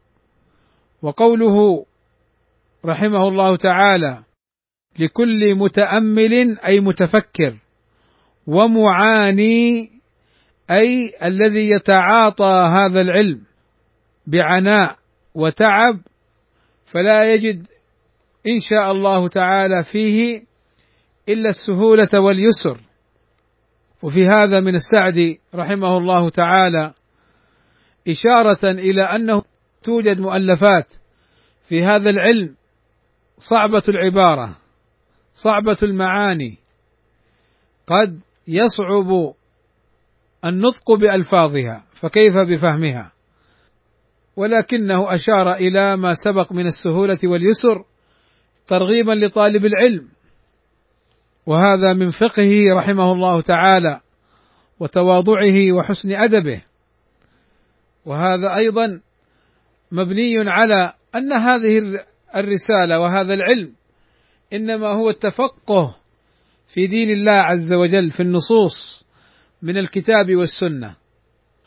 A: وقوله رحمه الله تعالى: لكل متأمل، أي متفكر، ومعاني، أي الذي يتعاطى هذا العلم بعناء وتعب، فلا يجد إن شاء الله تعالى فيه إلا السهولة واليسر. وفي هذا من السعدي رحمه الله تعالى إشارة إلى أنه توجد مؤلفات في هذا العلم صعبة العبارة، صعبة المعاني، قد يصعب النطق بألفاظها، فكيف بفهمها؟ ولكنه أشار إلى ما سبق من السهولة واليسر ترغيبا لطالب العلم، وهذا من فقهه رحمه الله تعالى وتواضعه وحسن أدبه. وهذا أيضا مبني على أن هذه الرسالة وهذا العلم إنما هو التفقه في دين الله عز وجل في النصوص من الكتاب والسنة.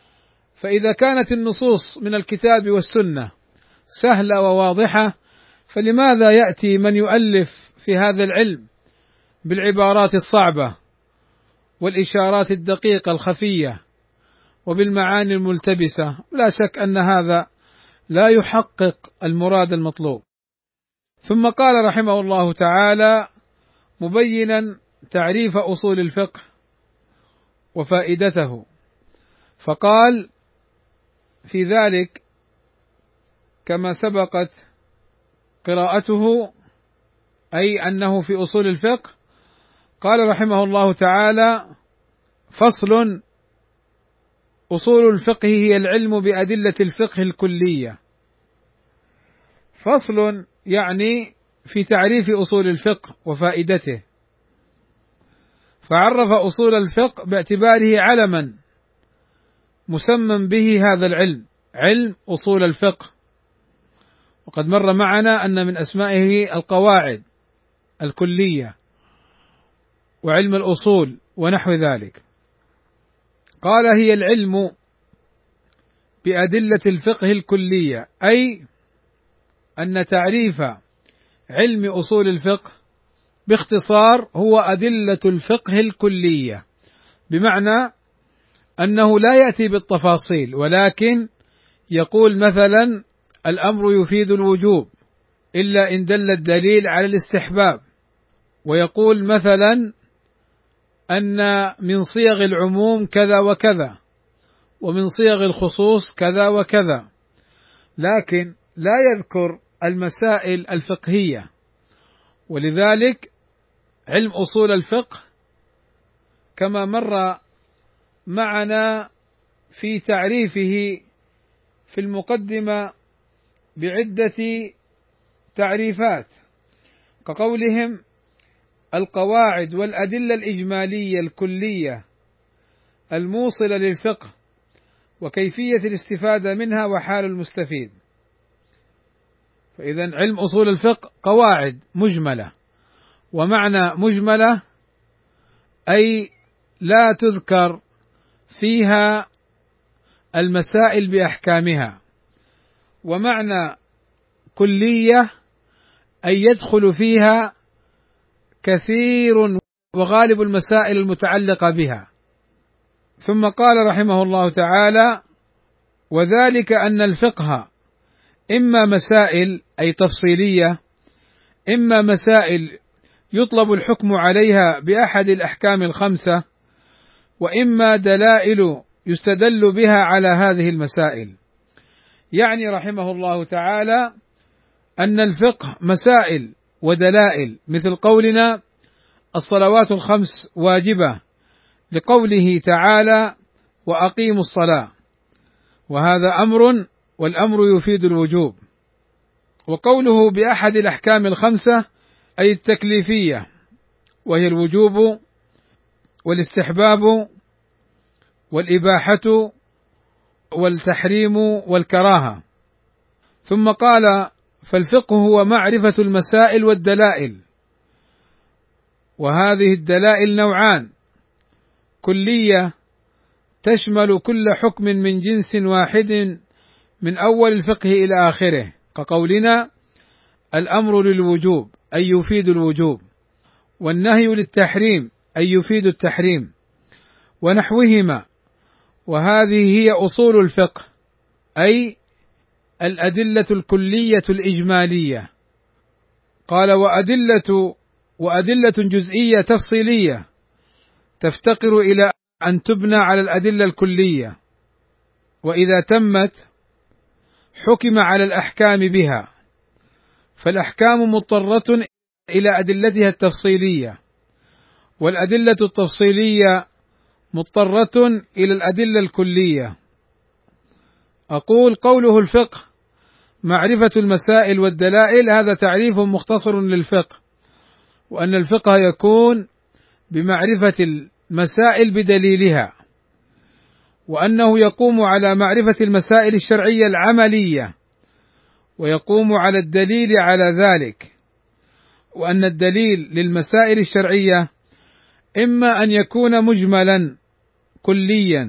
A: فإذا كانت النصوص من الكتاب والسنة سهلة وواضحة، فلماذا يأتي من يؤلف في هذا العلم بالعبارات الصعبة والإشارات الدقيقة الخفية وبالمعاني الملتبسة؟ لا شك أن هذا لا يحقق المراد المطلوب. ثم قال رحمه الله تعالى مبينا تعريف أصول الفقه وفائدته، فقال في ذلك كما سبقت قراءته، أي أنه في أصول الفقه، قال رحمه الله تعالى: فصل: أصول الفقه هي العلم بأدلة الفقه الكلية. فصل يعني في تعريف أصول الفقه وفائدته، فعرف أصول الفقه باعتباره علما مسمى به هذا العلم، علم أصول الفقه. وقد مر معنا أن من أسمائه القواعد الكلية وعلم الأصول ونحو ذلك. قال: هي العلم بأدلة الفقه الكلية، أي أن تعريف علم أصول الفقه باختصار هو أدلة الفقه الكلية، بمعنى أنه لا يأتي بالتفاصيل، ولكن يقول مثلا: الأمر يفيد الوجوب إلا إن دل الدليل على الاستحباب، ويقول مثلا أن من صيغ العموم كذا وكذا، ومن صيغ الخصوص كذا وكذا، لكن لا يذكر المسائل الفقهية. ولذلك علم أصول الفقه كما مر معنا في تعريفه في المقدمة بعدة تعريفات، كقولهم: القواعد والأدلة الإجمالية الكلية الموصلة للفقه وكيفية الاستفادة منها وحال المستفيد. فإذا علم أصول الفقه قواعد مجملة، ومعنى مجملة أي لا تذكر فيها المسائل بأحكامها، ومعنى كلية أي يدخل فيها كثير وغالب المسائل المتعلقة بها. ثم قال رحمه الله تعالى: وذلك أن الفقه إما مسائل أي تفصيلية، إما مسائل يطلب الحكم عليها بأحد الأحكام الخمسة، وإما دلائل يستدل بها على هذه المسائل. يعني رحمه الله تعالى أن الفقه مسائل ودلائل، مثل قولنا: الصلوات الخمس واجبة، لقوله تعالى: وأقيموا الصلاة، وهذا أمر، والأمر يفيد الوجوب. وقوله بأحد الأحكام الخمسة أي التكليفية، وهي الوجوب والاستحباب والإباحة والتحريم والكراهة. ثم قال: فالفقه هو معرفة المسائل والدلائل، وهذه الدلائل نوعان: كلية تشمل كل حكم من جنس واحد من أول الفقه إلى آخره، كقولنا: الأمر للوجوب أي يفيد الوجوب، والنهي للتحريم أي يفيد التحريم، ونحوهما. وهذه هي أصول الفقه، أي الأدلة الكلية الإجمالية. قال: وأدلة جزئية تفصيلية تفتقر إلى أن تبنى على الأدلة الكلية، وإذا تمت حكم على الأحكام بها، فالأحكام مضطرة إلى أدلتها التفصيلية، والأدلة التفصيلية مضطرة إلى الأدلة الكلية. أقول: قوله الفقه معرفة المسائل والدلائل، هذا تعريف مختصر للفقه، وأن الفقه يكون بمعرفة المسائل بدليلها، وأنه يقوم على معرفة المسائل الشرعية العملية، ويقوم على الدليل على ذلك، وأن الدليل للمسائل الشرعية إما أن يكون مجملا كليا،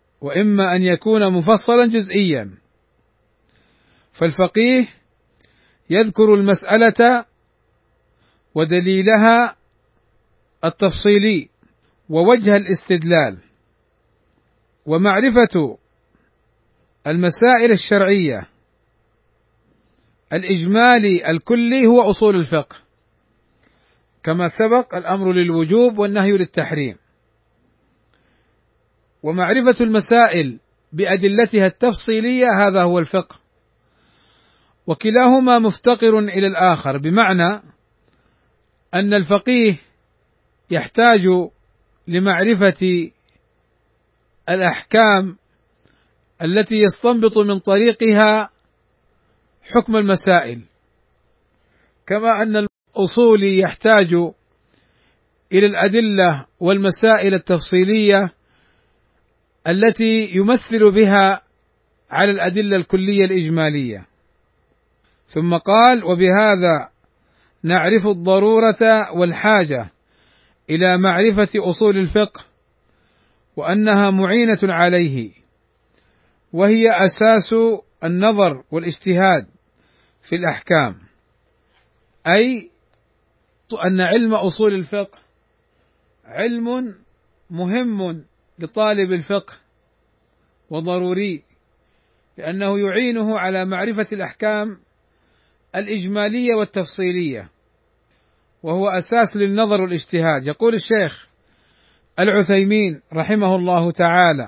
A: وإما أن يكون مفصلا جزئيا. فالفقيه يذكر المسألة ودليلها التفصيلي ووجه الاستدلال. ومعرفة المسائل الشرعية الإجمالي الكلي هو أصول الفقه، كما سبق الأمر للوجوب والنهي للتحريم. ومعرفة المسائل بأدلتها التفصيلية هذا هو الفقه، وكلاهما مفتقر إلى الآخر، بمعنى أن الفقيه يحتاج لمعرفة الأحكام التي يستنبط من طريقها حكم المسائل، كما أن الأصولي يحتاج إلى الأدلة والمسائل التفصيلية التي يمثل بها على الأدلة الكلية الإجمالية. ثم قال: وبهذا نعرف الضرورة والحاجة إلى معرفة أصول الفقه، وأنها معينة عليه، وهي أساس النظر والاجتهاد في الأحكام، أي أن علم أصول الفقه علم مهم لطالب الفقه وضروري، لأنه يعينه على معرفة الأحكام الإجمالية والتفصيلية، وهو أساس للنظر والاجتهاد. يقول الشيخ العثيمين رحمه الله تعالى،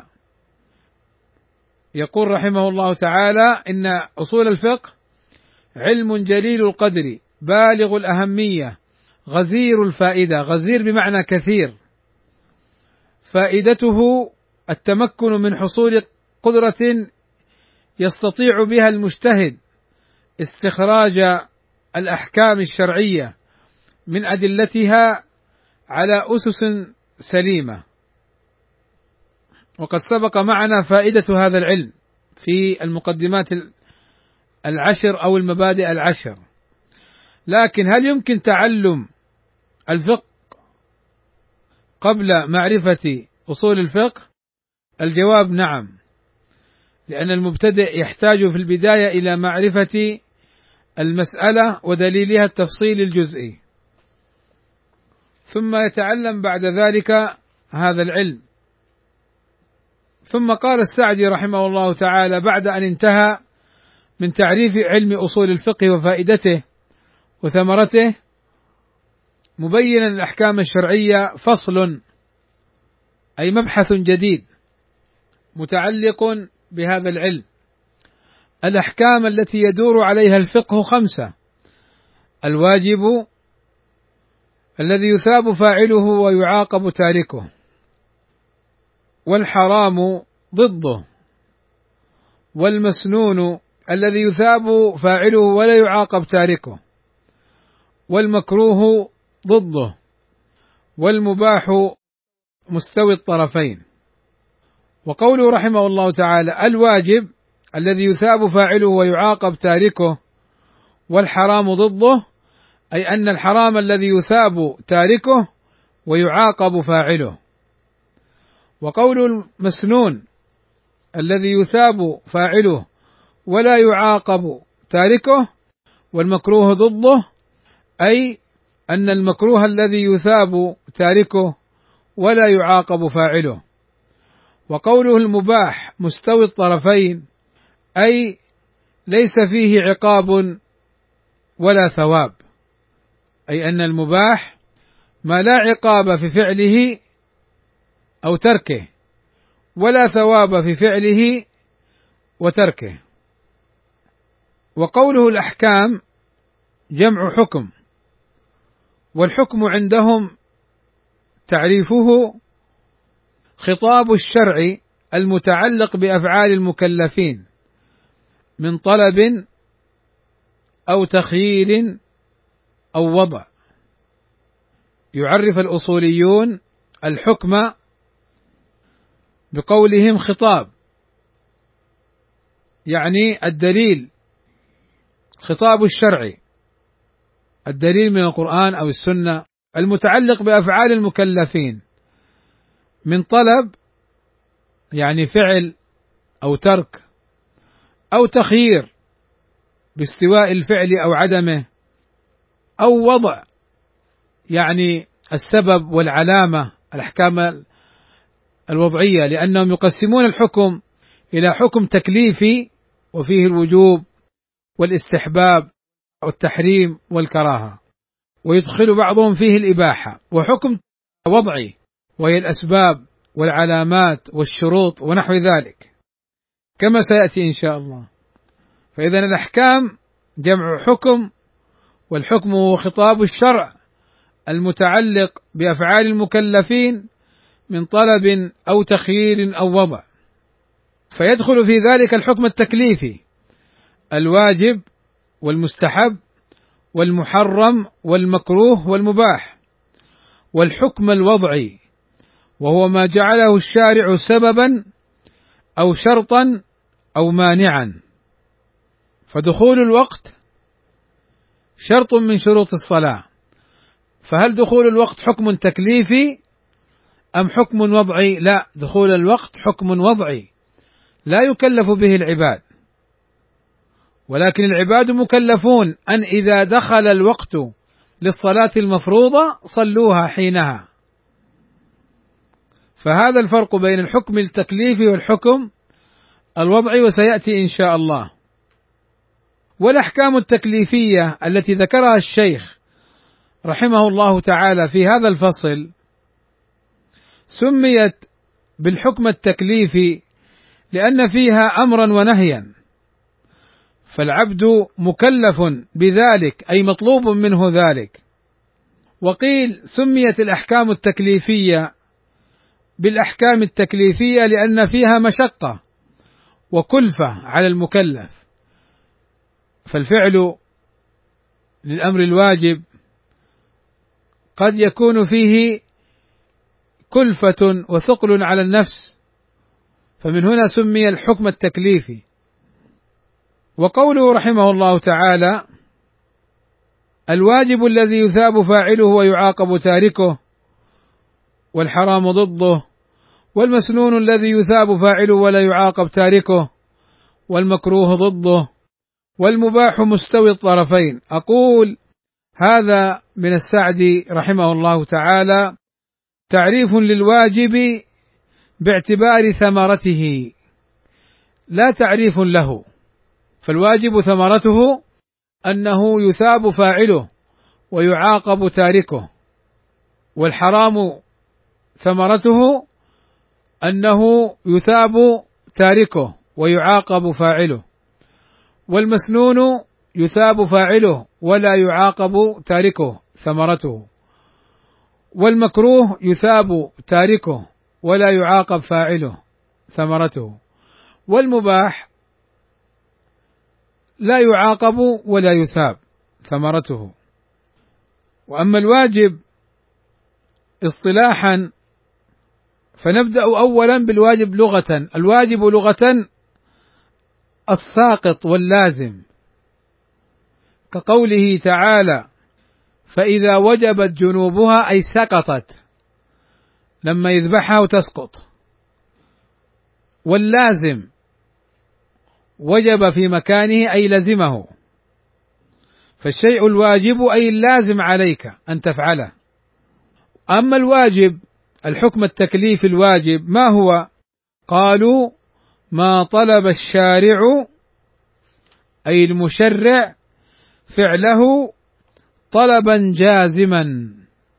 A: يقول رحمه الله تعالى: إن أصول الفقه علم جليل القدر بالغ الأهمية غزير الفائدة. غزير بمعنى كثير، فائدته التمكن من حصول قدرة يستطيع بها المجتهد استخراج الأحكام الشرعية من أدلتها على أسس سليمة. وقد سبق معنا فائدة هذا العلم في المقدمات العشر أو المبادئ العشر. لكن هل يمكن تعلم الفقه قبل معرفة أصول الفقه؟ الجواب نعم، لأن المبتدئ يحتاج في البداية إلى معرفة المسألة ودليلها التفصيل الجزئي، ثم يتعلم بعد ذلك هذا العلم. ثم قال السعدي رحمه الله تعالى بعد أن انتهى من تعريف علم أصول الفقه وفائدته وثمرته، مبينا الأحكام الشرعية: فصل، أي مبحث جديد متعلق بهذا العلم. الأحكام التي يدور عليها الفقه 5: الواجب الذي يثاب فاعله ويعاقب تاركه، والحرام ضده، والمسنون الذي يثاب فاعله ولا يعاقب تاركه، والمكروه ضده، والمباح مستوي الطرفين. وقوله رحمه الله تعالى: الواجب الذي يثاب فاعله ويعاقب تاركه، والحرام ضده، أي أن الحرام الذي يثاب تاركه ويعاقب فاعله. وقول المسنون الذي يثاب فاعله ولا يعاقب تاركه، والمكروه ضده، أي أن المكروه الذي يثاب تاركه ولا يعاقب فاعله. وقوله المباح مستوي الطرفين، أي ليس فيه عقاب ولا ثواب، أي أن المباح ما لا عقاب في فعله أو تركه، ولا ثواب في فعله وتركه. وقوله الأحكام جمع حكم، والحكم عندهم تعريفه خطاب الشرع المتعلق بأفعال المكلفين من طلب أو تخيير أو وضع. يعرف الأصوليون الحكم بقولهم خطاب، يعني الدليل، خطاب الشرع، الدليل من القرآن أو السنة المتعلق بأفعال المكلفين من طلب، يعني فعل أو ترك أو تخيير باستواء الفعل أو عدمه، أو وضع يعني السبب والعلامة، الأحكام الوضعية، لأنهم يقسمون الحكم إلى حكم تكليفي وفيه الوجوب والاستحباب والتحريم والكراهة، ويدخل بعضهم فيه الإباحة، وحكم وضعي وهي الأسباب والعلامات والشروط ونحو ذلك كما سيأتي إن شاء الله. فإذا الأحكام جمع حكم، والحكم هو خطاب الشرع المتعلق بأفعال المكلفين من طلب أو تخيير أو وضع، فيدخل في ذلك الحكم التكليفي الواجب والمستحب والمحرم والمكروه والمباح، والحكم الوضعي وهو ما جعله الشارع سببا أو شرطا أو مانعا. فدخول الوقت شرط من شروط الصلاة، فهل دخول الوقت حكم تكليفي أم حكم وضعي؟ لا، دخول الوقت حكم وضعي لا يكلف به العباد، ولكن العباد مكلفون أن إذا دخل الوقت للصلاة المفروضة صلوها حينها. فهذا الفرق بين الحكم التكليفي والحكم الوضعي، وسيأتي إن شاء الله. والأحكام التكليفية التي ذكرها الشيخ رحمه الله تعالى في هذا الفصل سميت بالحكم التكليفي لأن فيها أمرا ونهيا، فالعبد مكلف بذلك أي مطلوب منه ذلك. وقيل سميت الأحكام التكليفية بالأحكام التكليفية لأن فيها مشقة وكلفة على المكلف، فالفعل للأمر الواجب قد يكون فيه كلفة وثقل على النفس، فمن هنا سمي الحكم التكليفي. وقوله رحمه الله تعالى: الواجب الذي يثاب فاعله ويعاقب تاركه، والحرام ضده، والمسنون الذي يثاب فاعله ولا يعاقب تاركه، والمكروه ضده، والمباح مستوي الطرفين. أقول هذا من السعدي رحمه الله تعالى تعريف للواجب باعتبار ثمرته لا تعريف له، فالواجب ثمرته أنه يثاب فاعله ويعاقب تاركه، والحرام ثمرته أنه يثاب تاركه ويعاقب فاعله، والمسنون يثاب فاعله ولا يعاقب تاركه ثمرته، والمكروه يثاب تاركه ولا يعاقب فاعله ثمرته، والمباح لا يعاقب ولا يثاب ثمرته. وأما الواجب اصطلاحا فنبدأ أولا بالواجب لغة. الواجب لغة الساقط واللازم، كقوله تعالى: فإذا وجبت جنوبها أي سقطت، لما يذبحها وتسقط. واللازم وجب في مكانه أي لزمه، فالشيء الواجب أي اللازم عليك أن تفعله. أما الواجب الحكم التكليفي الواجب ما هو؟ قالوا: ما طلب الشارع أي المشرع فعله طلبا جازما،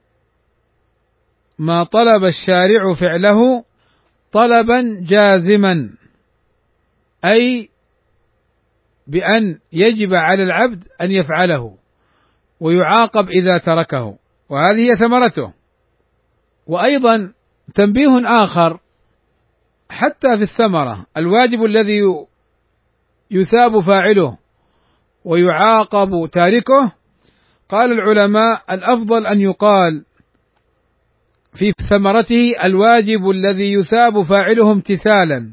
A: ما طلب الشارع فعله طلبا جازما، أي بأن يجب على العبد أن يفعله ويعاقب إذا تركه، وهذه هي ثمرته. وأيضا تنبيه آخر حتى في الثمرة: الواجب الذي يثاب فاعله ويعاقب تاركه، قال العلماء: الأفضل أن يقال في ثمرته الواجب الذي يثاب فاعله امتثالا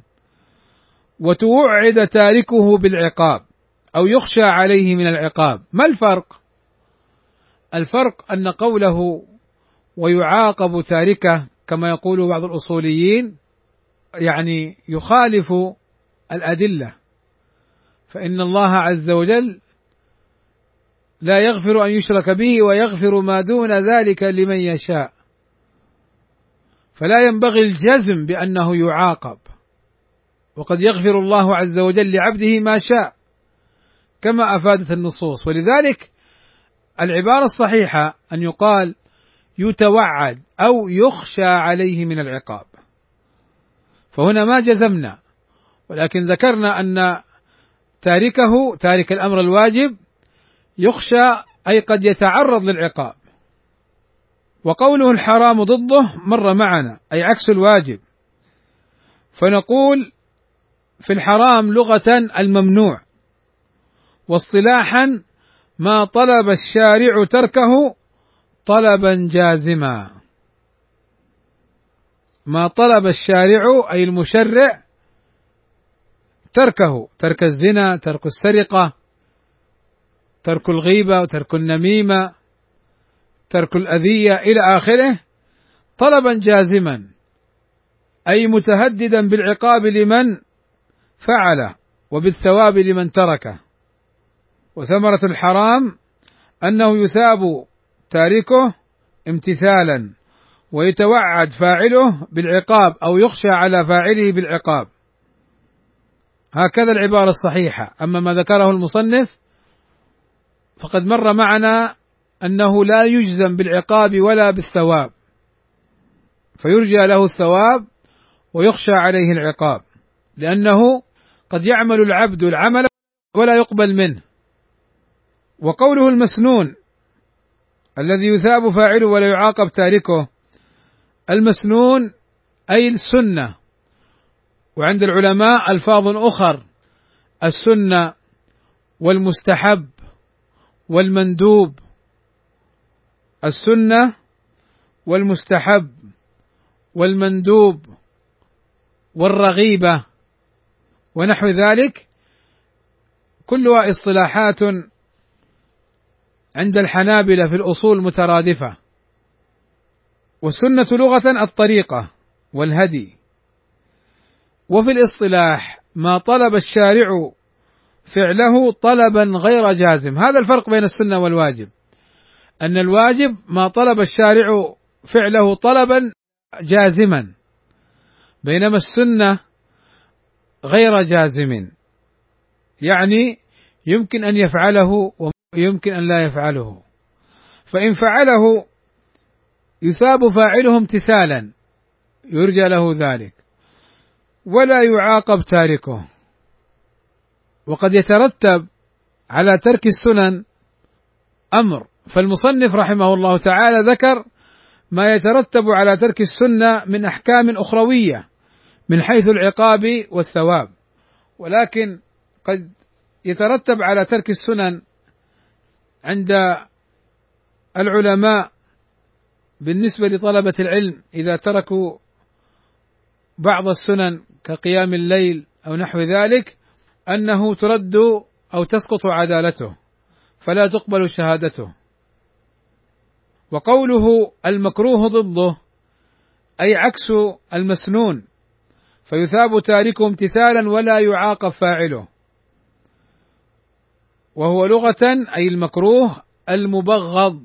A: وتوعد تاركه بالعقاب أو يخشى عليه من العقاب. ما الفرق؟ الفرق أن قوله ويعاقب تاركه كما يقول بعض الأصوليين يعني يخالف الأدلة، فإن الله عز وجل لا يغفر أن يشرك به ويغفر ما دون ذلك لمن يشاء، فلا ينبغي الجزم بأنه يعاقب، وقد يغفر الله عز وجل لعبده ما شاء كما أفادت النصوص. ولذلك العبارة الصحيحة أن يقال يتوعد أو يخشى عليه من العقاب، فهنا ما جزمنا، ولكن ذكرنا أن تارك الأمر الواجب يخشى أي قد يتعرض للعقاب. وقوله الحرام ضده مر معنا أي عكس الواجب، فنقول في الحرام لغة الممنوع، واصطلاحا ما طلب الشارع تركه طلبا جازما. ما طلب الشارع أي المشرع تركه، ترك الزنا، ترك السرقة، ترك الغيبة وترك النميمة، ترك الأذية إلى آخره، طلبا جازما أي متهددا بالعقاب لمن فعله وبالثواب لمن تركه. وثمرة الحرام أنه يثاب تاركه امتثالا، ويتوعد فاعله بالعقاب أو يخشى على فاعله بالعقاب، هكذا العبارة الصحيحة. أما ما ذكره المصنف فقد مر معنا أنه لا يجزم بالعقاب ولا بالثواب، فيرجى له الثواب ويخشى عليه العقاب، لأنه قد يعمل العبد العمل ولا يقبل منه. وقوله المسنون الذي يثاب فاعله ولا يعاقب تاركه، المسنون أي السنة، وعند العلماء ألفاظ أخر: السنة والمستحب والمندوب، السنة والمستحب والمندوب والرغيبة ونحو ذلك، كلها اصطلاحات عند الحنابلة في الأصول مترادفة. والسنة لغة الطريقة والهدي، وفي الاصطلاح ما طلب الشارع فعله طلبا غير جازم. هذا الفرق بين السنة والواجب، أن الواجب ما طلب الشارع فعله طلبا جازما، بينما السنة غير جازم، يعني يمكن أن يفعله ويمكن أن لا يفعله، فإن فعله يثاب فاعله امتثالا يرجى له ذلك ولا يعاقب تاركه. وقد يترتب على ترك السنن أمر، فالمصنف رحمه الله تعالى ذكر ما يترتب على ترك السنة من أحكام أخروية من حيث العقاب والثواب، ولكن قد يترتب على ترك السنن عند العلماء بالنسبة لطلبة العلم إذا تركوا بعض السنن كقيام الليل أو نحو ذلك أنه ترد أو تسقط عدالته فلا تقبل شهادته. وقوله المكروه ضده أي عكس المسنون، فيثاب تاركه امتثالا ولا يعاقب فاعله، وهو لغة أي المكروه المبغض،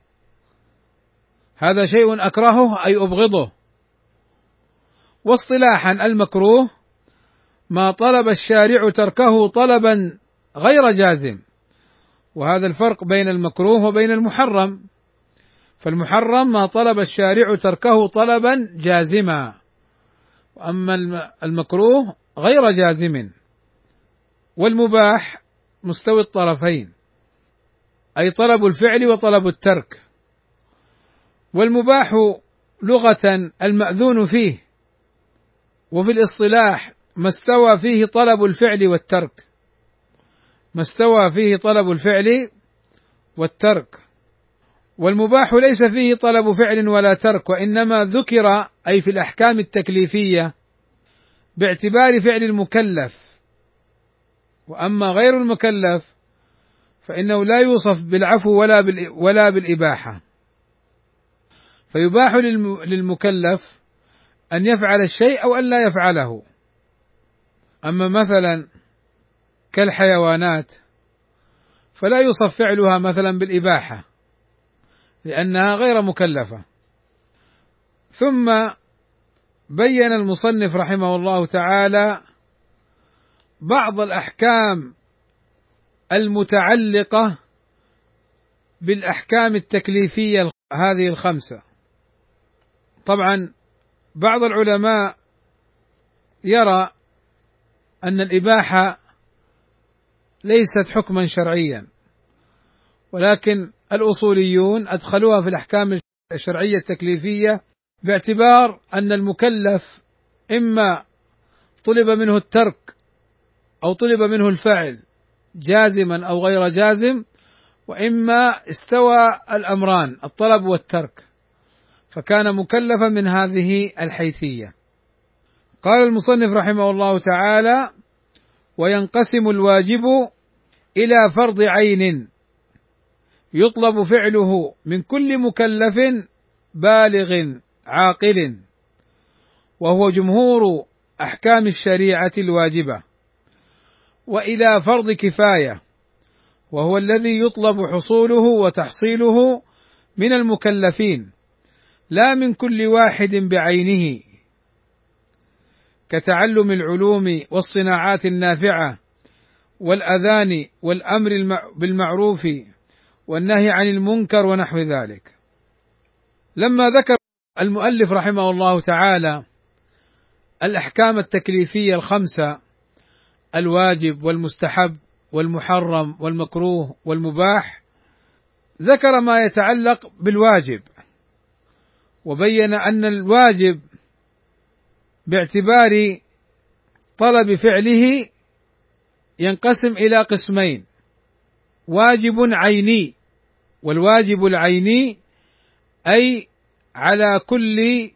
A: هذا شيء أكرهه أي أبغضه. واصطلاحا المكروه ما طلب الشارع تركه طلبا غير جازم، وهذا الفرق بين المكروه وبين المحرم، فالمحرم ما طلب الشارع تركه طلبا جازما، وأما المكروه غير جازم. والمباح مستوي الطرفين، أي طلب الفعل وطلب الترك. والمباح لغة المأذون فيه، وفي الاصطلاح ما استوى فيه طلب الفعل والترك، ما استوى فيه طلب الفعل والترك. والمباح ليس فيه طلب فعل ولا ترك، وإنما ذكر أي في الأحكام التكليفية باعتبار فعل المكلف، وأما غير المكلف فإنه لا يوصف بالعفو ولا بالإباحة، فيباح للمكلف أن يفعل الشيء أو أن لا يفعله. أما مثلا كالحيوانات فلا يوصف فعلها مثلا بالإباحة لأنها غير مكلفة. ثم بين المصنف رحمه الله تعالى بعض الأحكام المتعلقة بالأحكام التكليفية هذه الخمسة. طبعا بعض العلماء يرى أن الإباحة ليست حكما شرعيا، ولكن الأصوليون أدخلوها في الأحكام الشرعية التكليفية باعتبار أن المكلف إما طلب منه الترك أو طلب منه الفعل جازما أو غير جازم، وإما استوى الأمران الطلب والترك، فكان مكلفا من هذه الحيثية. قال المصنف رحمه الله تعالى: وينقسم الواجب إلى فرض عين يطلب فعله من كل مكلف بالغ عاقل، وهو جمهور أحكام الشريعة الواجبة، وإلى فرض كفاية، وهو الذي يطلب حصوله وتحصيله من المكلفين لا من كل واحد بعينه، كتعلم العلوم والصناعات النافعة والأذان والأمر بالمعروف والنهي عن المنكر ونحو ذلك. لما ذكر المؤلف رحمه الله تعالى الأحكام التكليفية الخمسة، الواجب والمستحب والمحرم والمكروه والمباح، ذكر ما يتعلق بالواجب، وبين أن الواجب باعتبار طلب فعله ينقسم إلى قسمين: واجب عيني، والواجب العيني أي على كل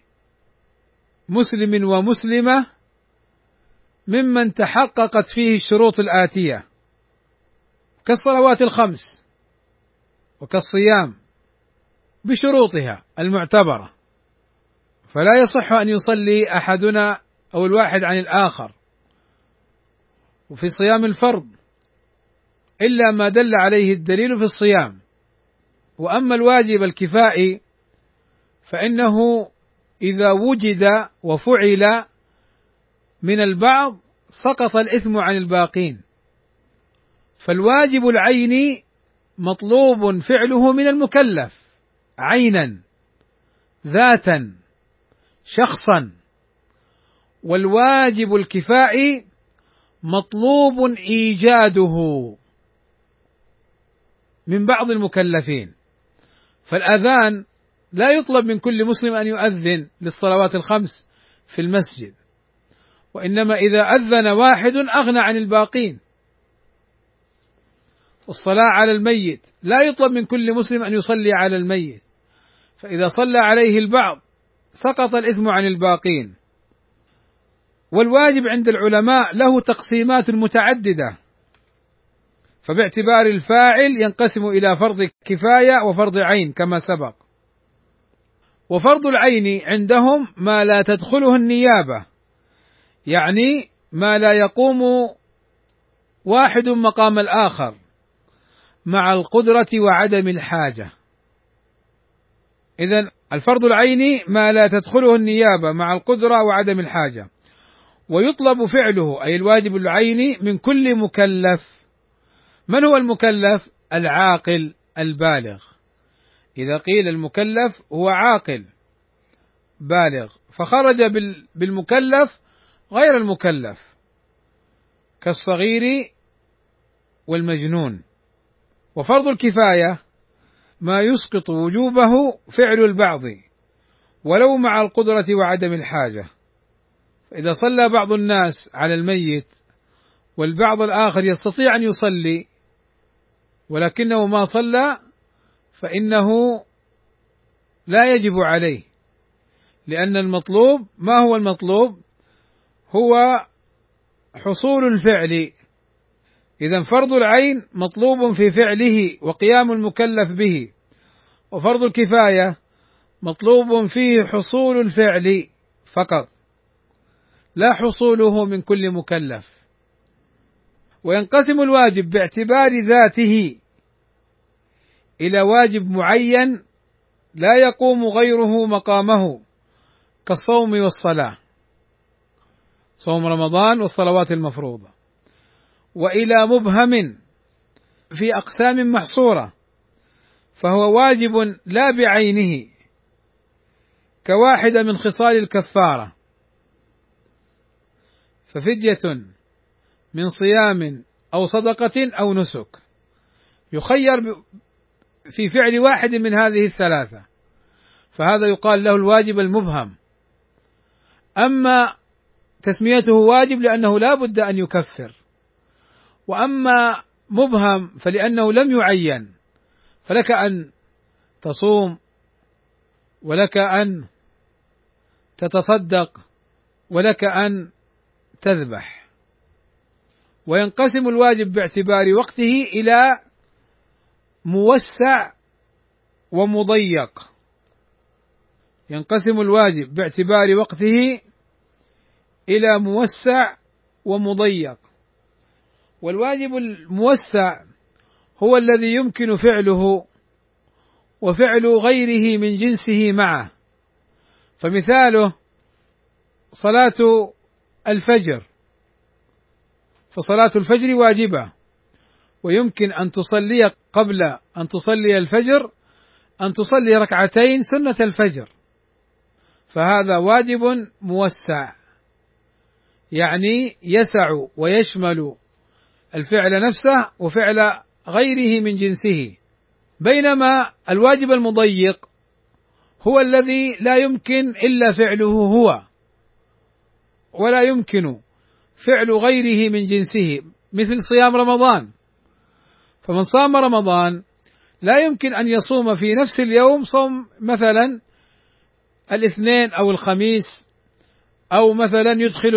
A: مسلم ومسلمة ممن تحققت فيه الشروط الآتية كالصلوات الخمس وكالصيام بشروطها المعتبرة، فلا يصح أن يصلي أحدنا أو الواحد عن الآخر، وفي صيام الفرض إلا ما دل عليه الدليل في الصيام. وأما الواجب الكفائي فإنه إذا وجد وفعل من البعض سقط الإثم عن الباقين، فالواجب العيني مطلوب فعله من المكلف عينا ذاتا شخصا، والواجب الكفائي مطلوب إيجاده من بعض المكلفين. فالأذان لا يطلب من كل مسلم أن يؤذن للصلوات الخمس في المسجد، وإنما إذا أذن واحد أغنى عن الباقين. والصلاة على الميت لا يطلب من كل مسلم أن يصلي على الميت، فإذا صلى عليه البعض سقط الإثم عن الباقين. والواجب عند العلماء له تقسيمات متعددة، فباعتبار الفاعل ينقسم إلى فرض كفاية وفرض عين كما سبق. وفرض العين عندهم ما لا تدخله النيابة، يعني ما لا يقوم واحد مقام الآخر مع القدرة وعدم الحاجة. إذن الفرض العيني ما لا تدخله النيابة مع القدرة وعدم الحاجة، ويطلب فعله أي الواجب العيني من كل مكلف. من هو المكلف؟ العاقل البالغ. إذا قيل المكلف هو عاقل بالغ، فخرج بالمكلف غير المكلف كالصغير والمجنون. وفرض الكفاية ما يسقط وجوبه فعل البعض ولو مع القدرة وعدم الحاجة، فإذا صلى بعض الناس على الميت والبعض الآخر يستطيع أن يصلي ولكنه ما صلى فإنه لا يجب عليه، لأن المطلوب ما هو المطلوب؟ هو حصول الفعل. إذن فرض العين مطلوب في فعله وقيام المكلف به، وفرض الكفاية مطلوب فيه حصول الفعل فقط لا حصوله من كل مكلف. وينقسم الواجب باعتبار ذاته إلى واجب معين لا يقوم غيره مقامه كالصوم والصلاة، صوم رمضان والصلوات المفروضة، وإلى مبهم في أقسام محصورة فهو واجب لا بعينه كواحدة من خصال الكفارة، ففدية من صيام أو صدقة أو نسك، يخير في فعل واحد من هذه الثلاثة، فهذا يقال له الواجب المبهم. أما تسميته واجب لأنه لا بد أن يكفر، وأما مبهم فلأنه لم يعين، فلك أن تصوم ولك أن تتصدق ولك أن تذبح. وينقسم الواجب باعتبار وقته إلى موسع ومضيق، ينقسم الواجب باعتبار وقته إلى موسع ومضيق. والواجب الموسع هو الذي يمكن فعله وفعل غيره من جنسه معه، فمثاله صلاة الفجر، فصلاة الفجر واجبة، ويمكن أن تصلي قبل أن تصلي الفجر أن تصلي ركعتين سنة الفجر، فهذا واجب موسع، يعني يسع ويشمل الفعل نفسه وفعل غيره من جنسه. بينما الواجب المضيق هو الذي لا يمكن إلا فعله هو، ولا يمكن فعل غيره من جنسه، مثل صيام رمضان، فمن صام رمضان لا يمكن أن يصوم في نفس اليوم صوم مثلا الاثنين أو الخميس، أو مثلا يدخل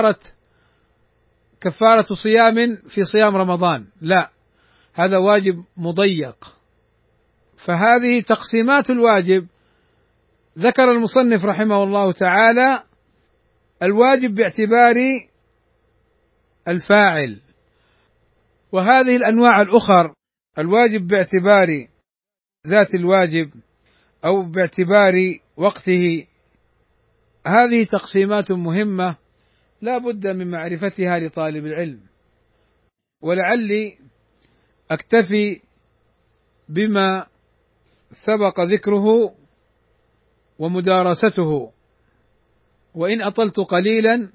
A: كفارة صيام في صيام رمضان، لا، هذا واجب مضيق. فهذه تقسيمات الواجب. ذكر المصنف رحمه الله تعالى الواجب باعتبار الفاعل، وهذه الأنواع الأخر، الواجب باعتبار ذات الواجب أو باعتبار وقته، هذه تقسيمات مهمة لا بد من معرفتها لطالب العلم. ولعلي أكتفي بما سبق ذكره ومدارسته، وإن أطلت قليلا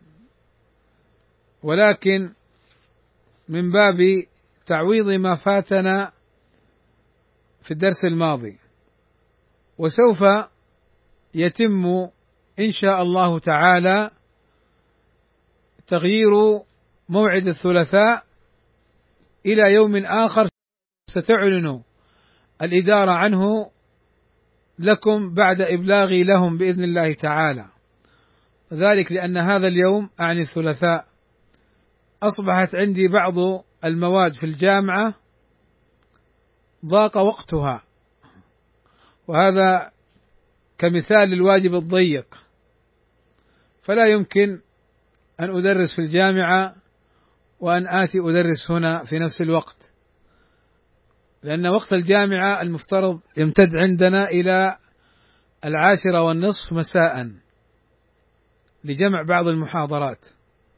A: ولكن من باب تعويض ما فاتنا في الدرس الماضي. وسوف يتم إن شاء الله تعالى تغيير موعد الثلاثاء إلى يوم آخر ستعلن الإدارة عنه لكم بعد إبلاغي لهم بإذن الله تعالى، ذلك لأن هذا اليوم أعني الثلاثاء أصبحت عندي بعض المواد في الجامعة ضاق وقتها، وهذا كمثال للواجب الضيق، فلا يمكن أن أدرس في الجامعة وأن آتي أدرس هنا في نفس الوقت، لأن وقت الجامعة المفترض يمتد عندنا إلى 10:30 مساء لجمع بعض المحاضرات،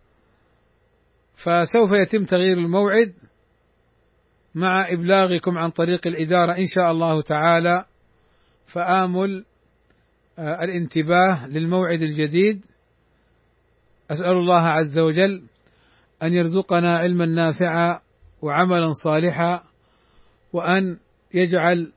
A: فسوف يتم تغيير الموعد مع إبلاغكم عن طريق الإدارة إن شاء الله تعالى، فآمل الانتباه للموعد الجديد. أسأل الله عز وجل أن يرزقنا علما نافعا وعملا صالحا، وأن يجعل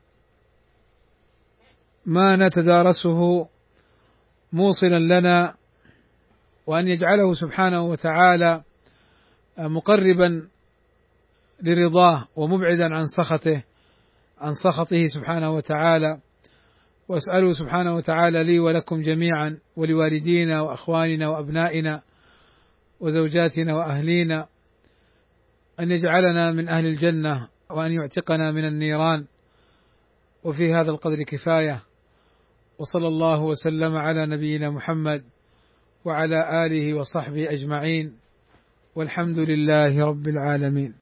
A: ما نتدارسه موصلا لنا، وأن يجعله سبحانه وتعالى مقربا لرضاه ومبعدا عن سخطه سبحانه وتعالى. وأسأله سبحانه وتعالى لي ولكم جميعا ولوالدينا وأخواننا وأبنائنا وزوجاتنا وأهلينا أن يجعلنا من أهل الجنة وأن يعتقنا من النيران. وفي هذا القدر كفاية، وصلى الله وسلم على نبينا محمد وعلى آله وصحبه أجمعين، والحمد لله رب العالمين.